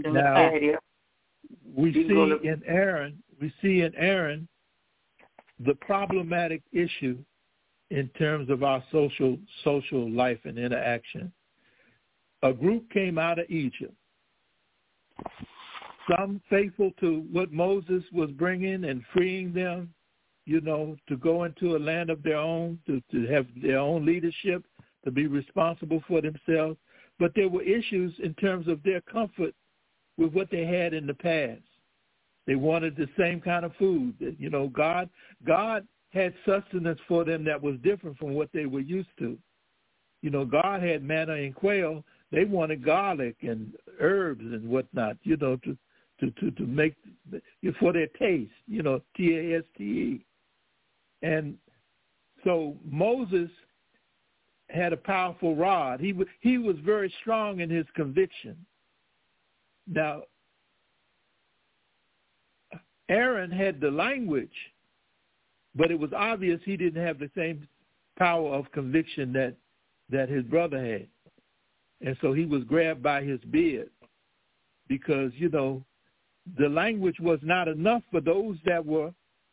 we see in Aaron the problematic issue in terms of our social life and interaction. A group came out of Egypt, some faithful to what Moses was bringing and freeing them, to go into a land of their own, to have their own leadership, to be responsible for themselves. But there were issues in terms of their comfort with what they had in the past. They wanted the same kind of food. God had sustenance for them that was different from what they were used to. God had manna and quail. They wanted garlic and herbs and whatnot, to make for their taste, taste. And so Moses had a powerful rod. He was very strong in his conviction. Now, Aaron had the language, but it was obvious he didn't have the same power of conviction that his brother had. And so he was grabbed by his beard because, the language was not enough for those that were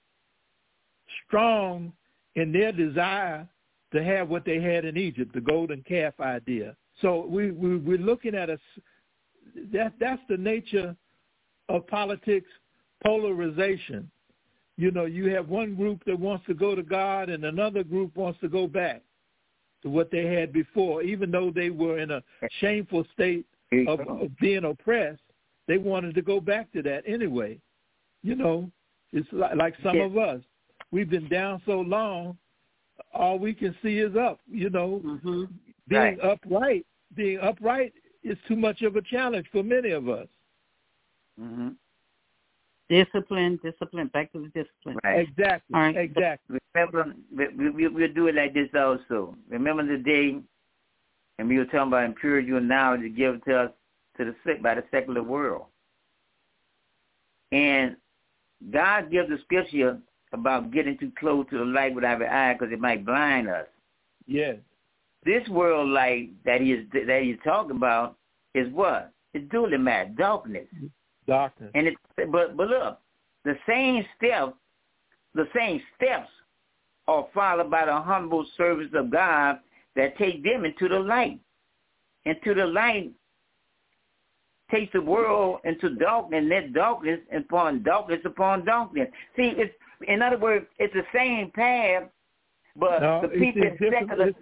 strong in their desire to have what they had in Egypt, the golden calf idea. So we're looking at that's the nature of politics, polarization. You have one group that wants to go to God and another group wants to go back to what they had before. Even though they were in a shameful state of being oppressed, they wanted to go back to that anyway. It's like some of us. We've been down so long, all we can see is up, Being upright is too much of a challenge for many of us. Mm-hmm. Discipline, back to the discipline. Right. Exactly. All right. Exactly. Remember, we'll do it like this also. Remember the day, and we were talking about impurity and knowledge given to us by the secular world. And God gives the scripture about getting too close to the light with our eye because it might blind us. Yes. This world light that he's talking about is what? It's dunamis, darkness. Darkness. And but look, the same steps are followed by the humble servants of God that take them into the light. Into the light takes the world into darkness, and that darkness upon darkness upon darkness. See, it's, in other words, it's the same path, but the people in secular,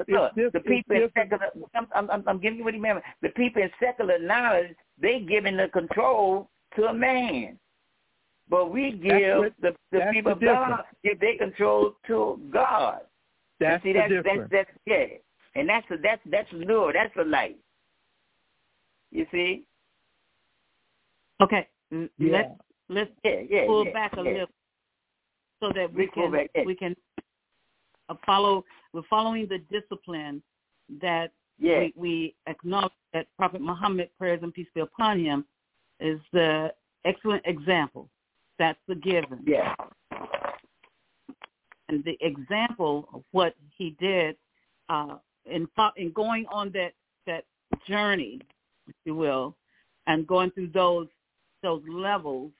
I'm giving you what he meant. The people in secular knowledge, they giving the control to a man. But we give the people of God, give their control to God. That's see, the difference. That's yeah. And that's lure, that's the light. You see? Okay. Let's pull back a little so that we can follow. We're following the discipline that we acknowledge that Prophet Muhammad, prayers and peace be upon him, is the excellent example. That's the given. Yeah. And the example of what he did in going on that journey, if you will, and going through those levels,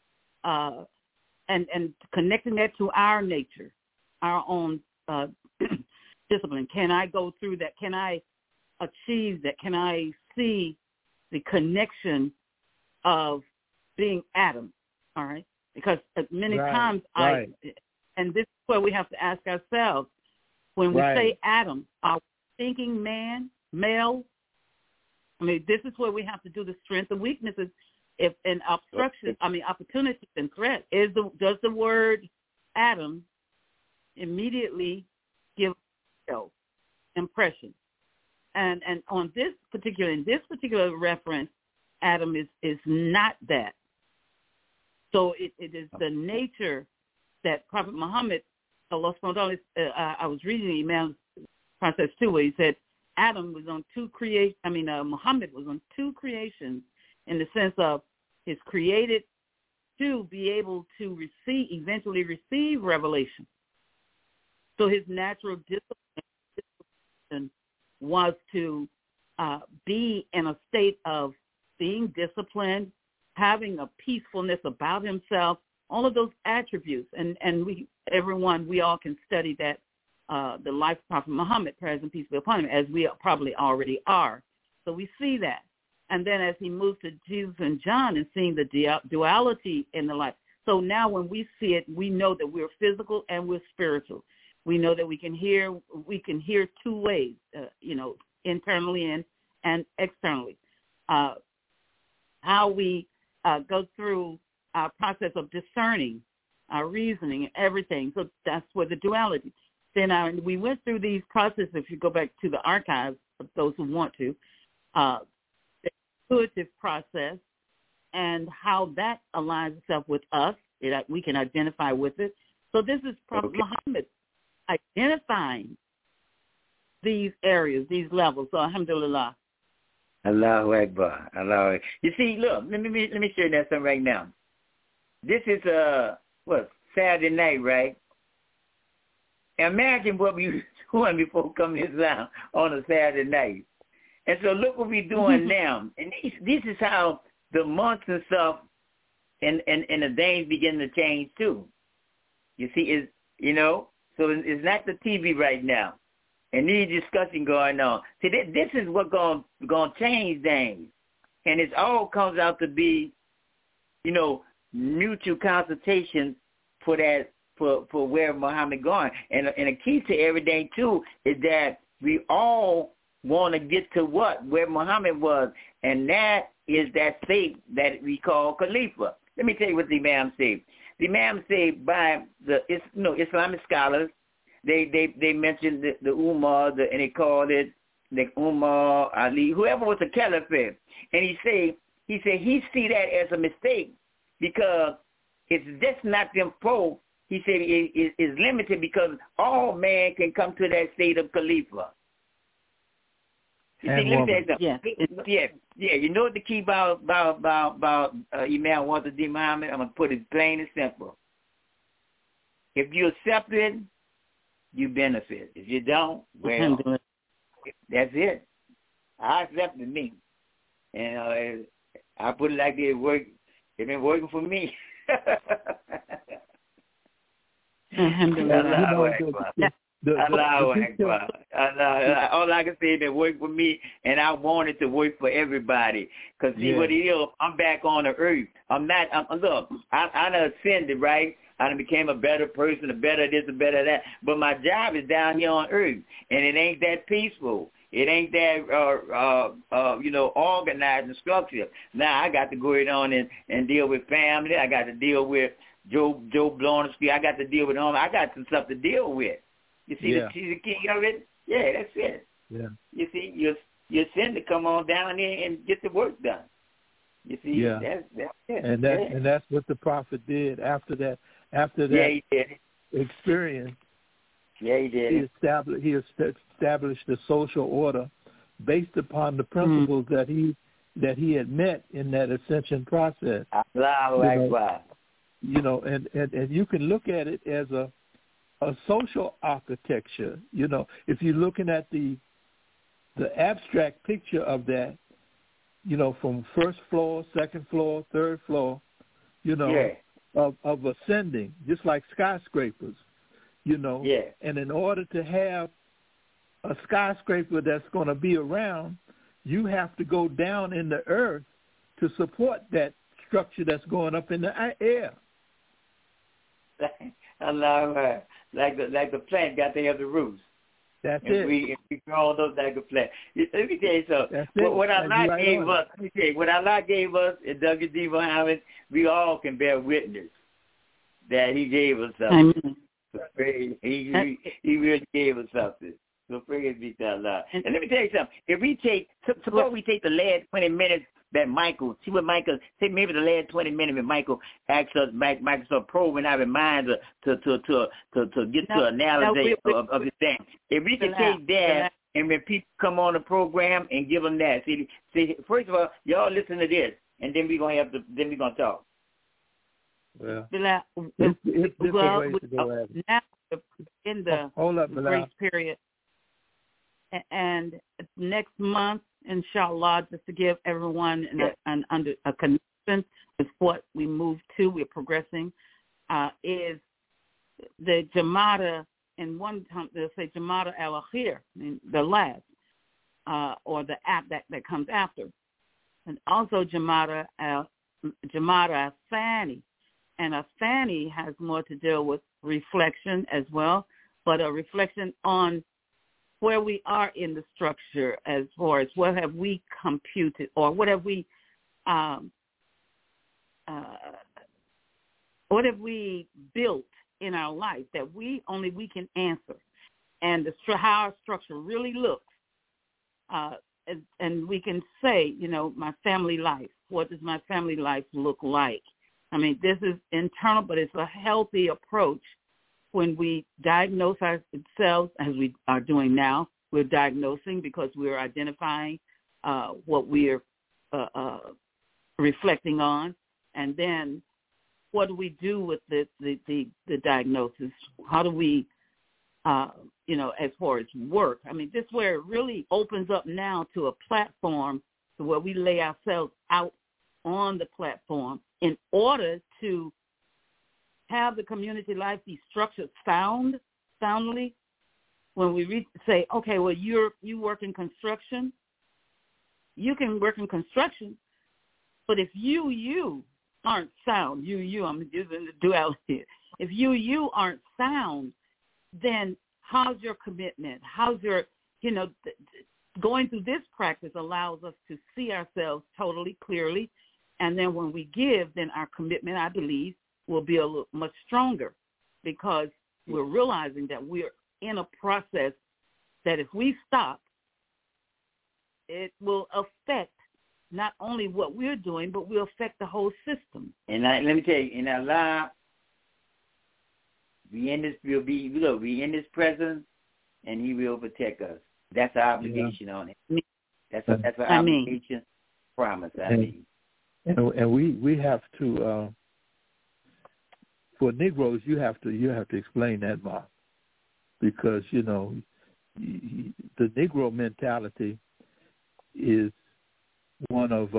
and connecting that to our nature, our own discipline. Can I go through that? Can I achieve that? Can I see the connection of being Adam? All right, because many times and this is where we have to ask ourselves, when we say Adam, are we thinking man, male? I mean, this is where we have to do the strengths and weaknesses. If an opportunities and threat does the word Adam immediately give impression? And on in this particular reference, Adam is not that. So it is the nature that Prophet Muhammad, Allah subhanahu wa ta'ala, I was reading the Imam's process too, where he said Adam was on two creations. Muhammad was on two creations, in the sense of his created to be able to eventually receive revelation. So his natural discipline was to be in a state of being disciplined, having a peacefulness about himself, all of those attributes. And we all can study that, the life of Prophet Muhammad, prayers and peace be upon him, as we probably already are. So we see that. And then as he moves to Jesus and John and seeing the duality in the life. So now when we see it, we know that we're physical and we're spiritual. We know that we can hear two ways, internally and externally. How we go through our process of discerning, our reasoning, and everything. So that's where the duality. Then we went through these processes, if you go back to the archives, of those who want to, the intuitive process and how that aligns itself with us. We can identify with it. So this is Prophet Muhammad identifying these areas, these levels. So alhamdulillah. Allahu Akbar. Allahu Akbar. You see, look, let me share that something right now. This is Saturday night, right? Imagine what we were doing before coming to Islam on a Saturday night. And so look what we're doing now. And this is how the months and stuff and the days begin to change too. You see, so it's not the TV right now. And these discussion going on. See, this is what's going to change things. And it all comes out to be, mutual consultation for that, for where Muhammad going. And the key to everything, too, is that we all want to get to where Muhammad was. And that is that state that we call Khalifa. Let me tell you what the Imam said. The Imam said by the Islamic scholars, they mentioned the Umar, and they called it the Umar, Ali, whoever was the caliphate. And he said he see that as a mistake because it's just not them four. He said it's limited because all man can come to that state of Khalifa. And woman. Yeah. You know what the key about Imam Walter D. Muhammad? I'm going to put it plain and simple. If you accept it, you benefit. If you don't, well, that's it. I accepted me. And I put it like this, it's been working for me. Allahu Akbar. All I can say is that work for me, and I want it to work for everybody. Because see what it is, I'm back on the earth. Look, I done ascended, right? I done became a better person, a better this, a better that. But my job is down here on earth, and it ain't that peaceful. It ain't that, organized and structured. Now I got to go on and deal with family. I got to deal with Joe blowing the street. I got to deal with home. I got some stuff to deal with. You see, the king of it? Yeah, that's it. Yeah. You see, you're sent to come on down there and get the work done. You see, that's it. And that's what the prophet did after that he did. experience. Yeah, he did. He established a social order based upon the principles that he had met in that ascension process. Allahu Akbar. And you can look at it as a social architecture. If you're looking at the abstract picture of that, from first floor, second floor, third floor, of ascending, just like skyscrapers, And in order to have a skyscraper that's going to be around, you have to go down in the earth to support that structure that's going up in the air. Allah, like the plant got to have the roots. That's and it. We grow those like a plant. Let me tell you something. What Allah gave us, what Allah gave us in W.D. Muhammad, we all can bear witness that He gave us something. He really gave us something. So praise be to Allah. And let me tell you something. If we suppose we take the last 20 minutes that Michael, maybe the last 20 minutes when Michael asks us, Microsoft probing our minds to get to analysis of the thing. If we can take that and when people come on the program and give them that, see, first of all, y'all listen to this, and then we're gonna talk. Well, now in the grace period, and next month, inshallah, just to give everyone a connection with what we move to, we're progressing, is the Jamada, and one time they'll say Jamada al-Akhir, the last, or the app that comes after, and also Jamada al-Thani. And a Thani has more to do with reflection as well, but a reflection on where we are in the structure as far as what have we computed or what have we built in our life that we can answer, and how our structure really looks, and we can say, my family life. What does my family life look like? I mean, this is internal, but it's a healthy approach. When we diagnose ourselves, as we are doing now, we're diagnosing because we're identifying what we're reflecting on, and then what do we do with the diagnosis? How do we, as far as work? I mean, this is where it really opens up now to a platform to where we lay ourselves out on the platform in order to have the community life be structured soundly. When we say, okay, well, you work in construction, you can work in construction, but if you aren't sound, I'm using the duality. If you aren't sound, then how's your commitment? How's your, going through this practice allows us to see ourselves totally clearly, and then when we give, then our commitment, I believe, will be much stronger, because we're realizing that we're in a process that if we stop, it will affect not only what we're doing, but will affect the whole system. And let me tell you, in Allah, we in this presence, and He will protect us. That's our obligation on it. That's our obligation. Promise. And we have to. For Negroes, you have to explain that, Mark, because the Negro mentality is one of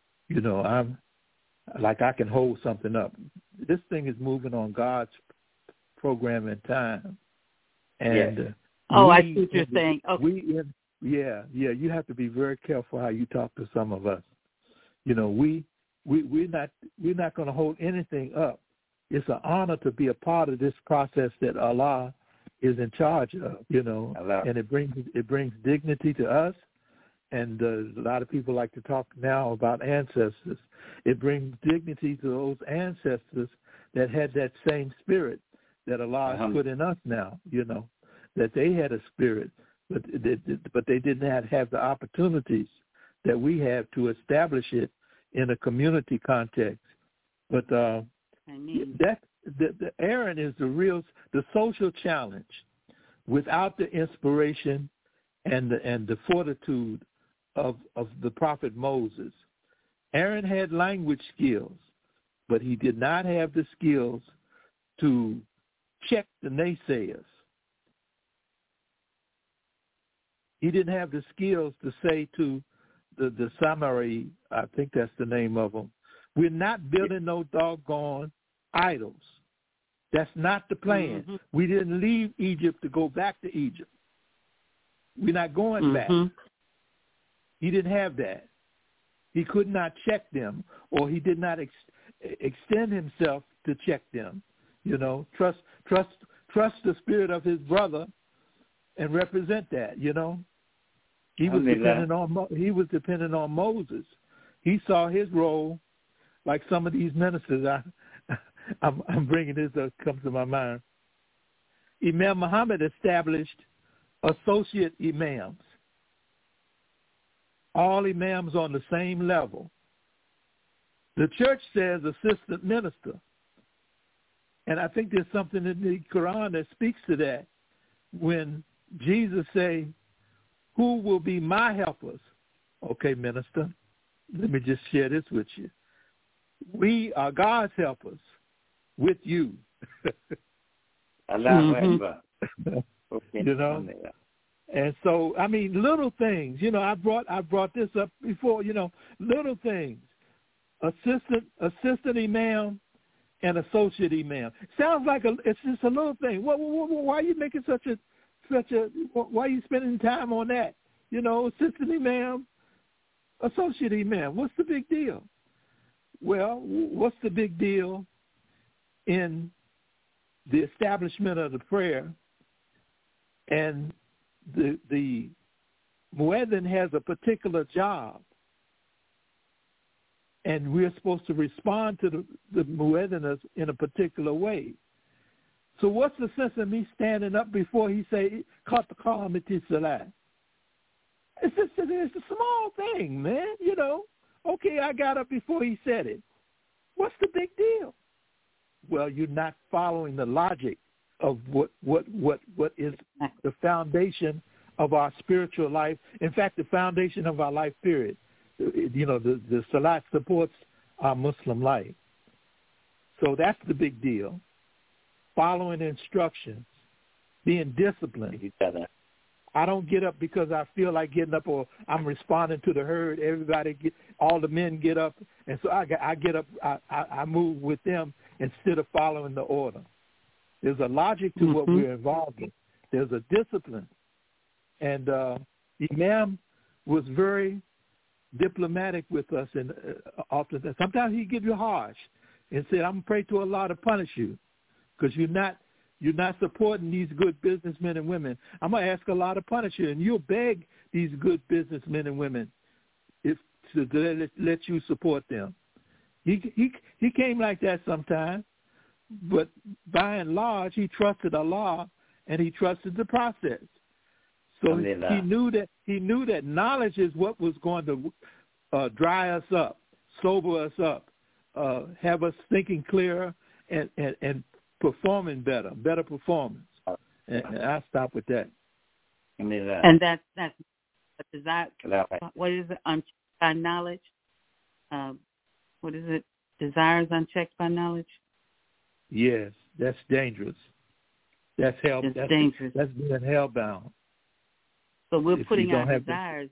I'm like, I can hold something up. This thing is moving on God's program in time. And I see what you're saying. Okay. You have to be very careful how you talk to some of us. You know, we're not going to hold anything up. It's an honor to be a part of this process that Allah is in charge of, you know, and it brings dignity to us. And a lot of people like to talk now about ancestors. It brings dignity to those ancestors that had that same spirit that Allah has put in us now, you know, that they had a spirit, but they didn't have the opportunities that we have to establish it in a community context. But the Aaron is the social challenge. Without the inspiration and the fortitude of the prophet Moses, Aaron had language skills, but he did not have the skills to check the naysayers. He didn't have the skills to say to the Samari, I think that's the name of them, we're not building no doggone idols. That's not the plan. Mm-hmm. We didn't leave Egypt to go back to Egypt. We're not going back. He didn't have that. He could not check them, or he did not extend himself to check them. You know, trust the spirit of his brother and represent that. You know, he was dependent on Moses. He saw his role like some of these ministers. I'm bringing this that comes to my mind. Imam Muhammad established associate imams. All imams on the same level. The church says assistant minister. And I think there's something in the Quran that speaks to that. When Jesus say, who will be my helpers? Okay, minister, let me just share this with you. We are God's helpers with you. You know? And so, I mean, little things, you know, I brought this up before, you know, little things. Assistant imam and associate imam. Sounds like it's just a little thing. Why are you making why are you spending time on that? You know, assistant imam, associate imam. What's the big deal? Well, what's the big deal in the establishment of the prayer? And the muezzin has a particular job, and we're supposed to respond to the muezzin in a particular way. So what's the sense of me standing up before he say, "Qat salat"? It's a small thing, man. You know. Okay, I got up before he said it. What's the big deal? Well, you're not following the logic of what is the foundation of our spiritual life. In fact, the foundation of our life, period. You know, the Salat supports our Muslim life. So that's the big deal. Following instructions, being disciplined. I don't get up because I feel like getting up, or I'm responding to the herd. All the men get up, and so I get up. I move with them instead of following the order. There's a logic to what we're involved in. There's a discipline. And Imam was very diplomatic with us, and often sometimes he'd give you harsh and said, I'm going to pray to Allah to punish you because you're not supporting these good businessmen and women. I'm going to ask Allah to punish you, and you'll beg these good businessmen and women to let you support them. He came like that sometimes. But by and large, he trusted Allah and he trusted the process. So he knew that knowledge is what was going to dry us up, sober us up, have us thinking clearer and performing better performance. And I'll stop with that. And that's what is it? Unchecked by knowledge. What is it? Desires unchecked by knowledge. Yes, that's dangerous. That's hell. That's dangerous. That's being hellbound. So we're putting our desires.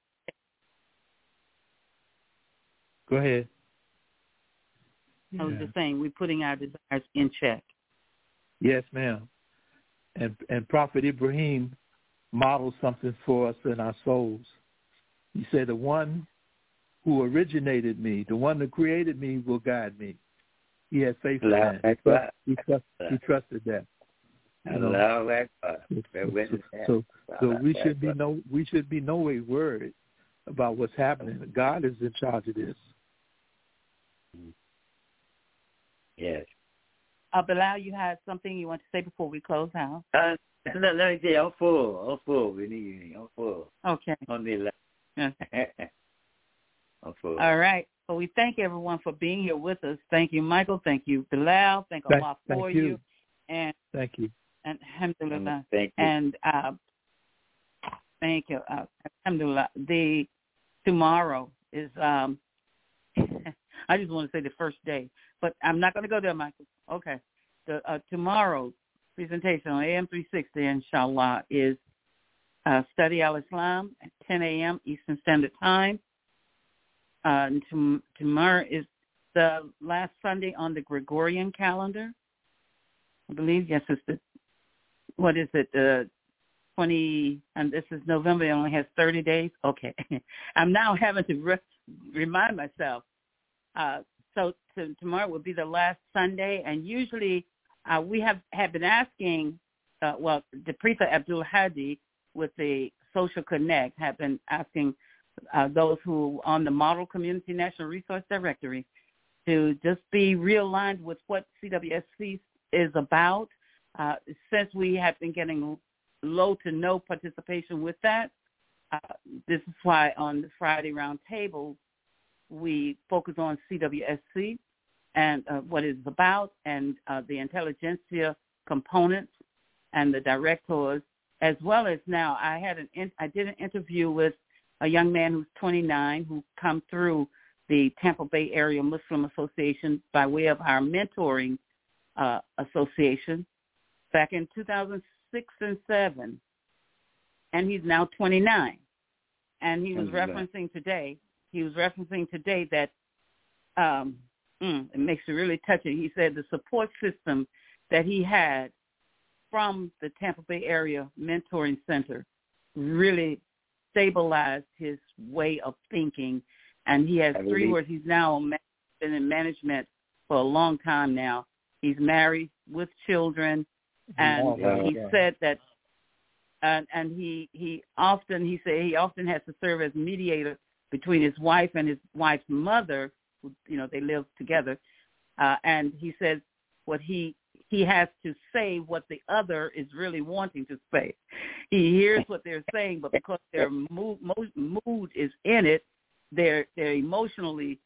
Go ahead. I was just saying, we're putting our desires in check. Yes, ma'am. And Prophet Ibrahim modeled something for us in our souls. He said, the one who originated me, the one who created me will guide me. He had faith in that. He trusted that. So we should be no way worried about what's happening. God is in charge of this. Yes. Bilal, you had something you want to say before we close out? Let me say, I'm full. I'm full. Okay. On the left. I'm full. All right. Well, we thank everyone for being here with us. Thank you, Michael. Thank you, Bilal. Thank Allah for you. And thank you. And alhamdulillah. Thank you. And thank you. Alhamdulillah. Tomorrow is I just want to say the first day, but I'm not going to go there, Michael. Okay. Tomorrow's presentation on AM 360, inshallah, is Study Al-Islam at 10 a.m. Eastern Standard Time. Tomorrow is the last Sunday on the Gregorian calendar. I believe, yes, it's the, what is it, 20, and this is November. It only has 30 days. Okay. I'm now having to remind myself. So tomorrow will be the last Sunday, and usually we have been asking, the Prefect Abdul Hadi with the Social Connect have been asking those who on the Model Community National Resource Directory to just be realigned with what CWSC is about. Since we have been getting low to no participation with that, this is why on the Friday round table, we focus on CWSC and what it's about, and the intelligentsia components and the directors, as well as now I did an interview with a young man who's 29 who come through the Tampa Bay Area Muslim Association by way of our mentoring association back in 2006 and 7, and he's now 29, and he was referencing today. That it makes it really touching. He said the support system that he had from the Tampa Bay Area Mentoring Center really stabilized his way of thinking, and he has 3 words. He's now been in management for a long time now. He's married with children, and he said that, and he often has to serve as mediator between his wife and his wife's mother. They live together, and he says what he has to say what the other is really wanting to say. He hears what they're saying, but because their mood is in it, they're emotionally,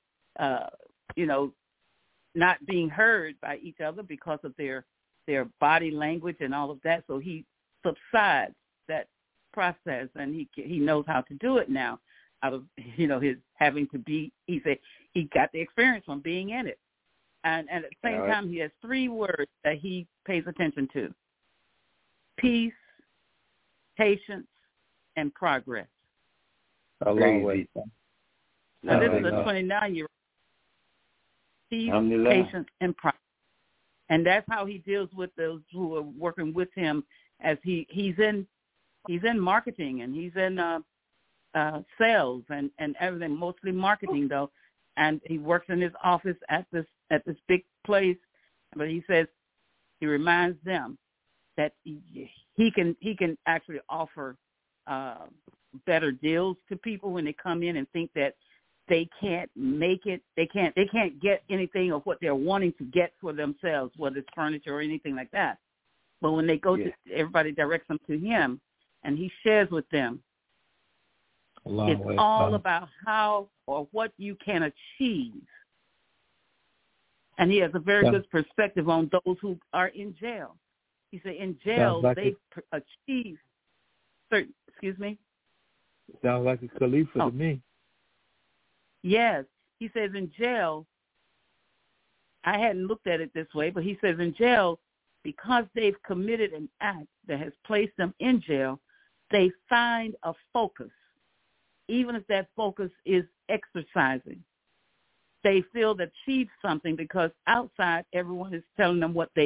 not being heard by each other because of their body language and all of that. So he subsides that process, and he knows how to do it now. Out of his having to be, he said he got the experience from being in it, and at the same time he has 3 words that he pays attention to: peace, patience, and progress. A long way. Now this is a 29-year-old. Peace, patience, and progress, and that's how he deals with those who are working with him. As he's in marketing, and he's in sales and everything, mostly marketing though, and he works in his office at this big place. But he says he reminds them that he can actually offer better deals to people when they come in and think that they can't make it, they can't get anything of what they're wanting to get for themselves, whether it's furniture or anything like that. But when they go to, everybody directs them to him, and he shares with them. It's all about how or what you can achieve. And he has a very good perspective on those who are in jail. He said in jail they achieve certain, excuse me? Sounds like a Khalifa to me. Yes. He says in jail, I hadn't looked at it this way, but he says in jail, because they've committed an act that has placed them in jail, they find a focus. Even if that focus is exercising, they feel they've achieved something because outside everyone is telling them what they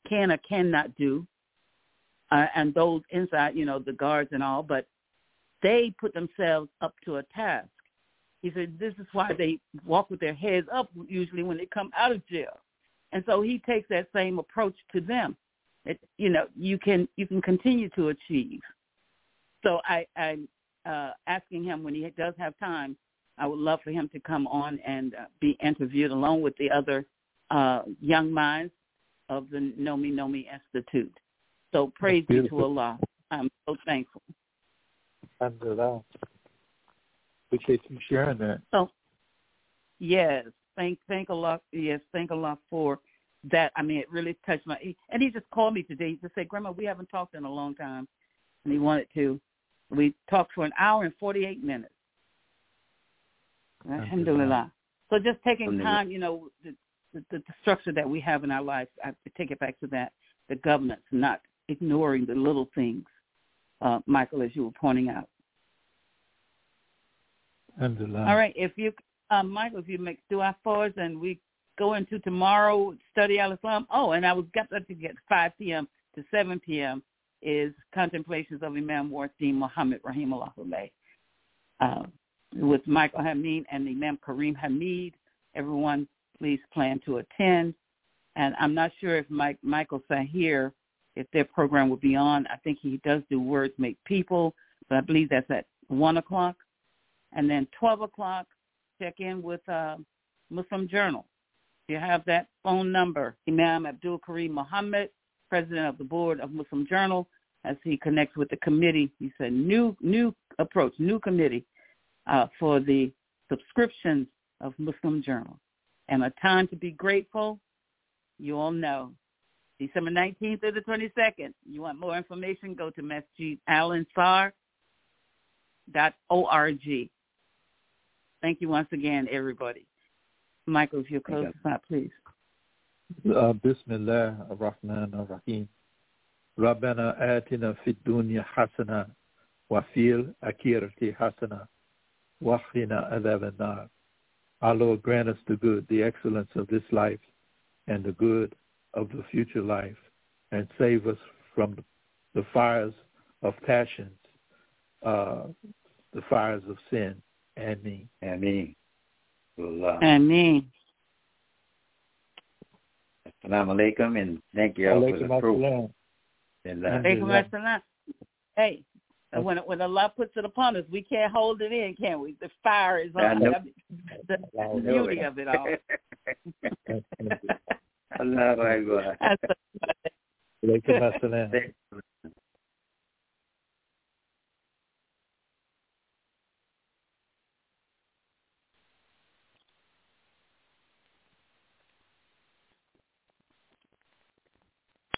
can or cannot do, and those inside, the guards and all, but they put themselves up to a task. He said this is why they walk with their heads up usually when they come out of jail. And so he takes that same approach to them. You can continue to achieve. So I'm asking him when he does have time, I would love for him to come on and be interviewed along with the other young minds of the Nomi Nomi Institute. So praise be to Allah. I'm so thankful. Alhamdulillah. Appreciate you sharing that. So, yes, thank Allah. Yes, thank Allah for that. I mean, it really touched my. And he just called me today. He just said, "Grandma, we haven't talked in a long time," and he wanted to. We talked for an hour and 48 minutes. Alhamdulillah. So just taking time, the structure that we have in our lives. I have to take it back to that. The governance, not ignoring the little things. Michael, as you were pointing out. Alhamdulillah. All right, Michael, if you make dua for us, and we go into tomorrow, study al-Islam. Oh, and I was got to get 5 p.m. to 7 p.m. is Contemplations of Imam Wasim Muhammad Rahimahullah, with Michael Hamid and Imam Kareem Hamid. Everyone, please plan to attend. And I'm not sure if Michael Sahir, if their program will be on. I think he does do Words Make People, but I believe that's at 1 o'clock. And then 12 o'clock, check in with Muslim Journal. You have that phone number. Imam Abdul Kareem Muhammad, president of the board of Muslim Journal, as he connects with the committee. He said new approach, new committee for the subscriptions of Muslim Journal. And a time to be grateful, you all know. December 19th through the 22nd. You want more information, go to masjidalanSar.org. Thank you once again, everybody. Michael, if you'll close us out, please. Bismillah ar-Rahman ar-Rahim. Rabbana atina fid dunya hasana wa fil akhirati hasana wa qina adhaban nar. Our Lord, grant us the good, the excellence of this life, and the good of the future life, and save us from the fires of passions, the fires of sin. Ameen. Ameen. Ameen. Assalamu alaikum, and thank you all for the proof. Hey, when Allah puts it upon us, we can't hold it in, can we? The fire is on. The beauty of it all. Allah Akbar.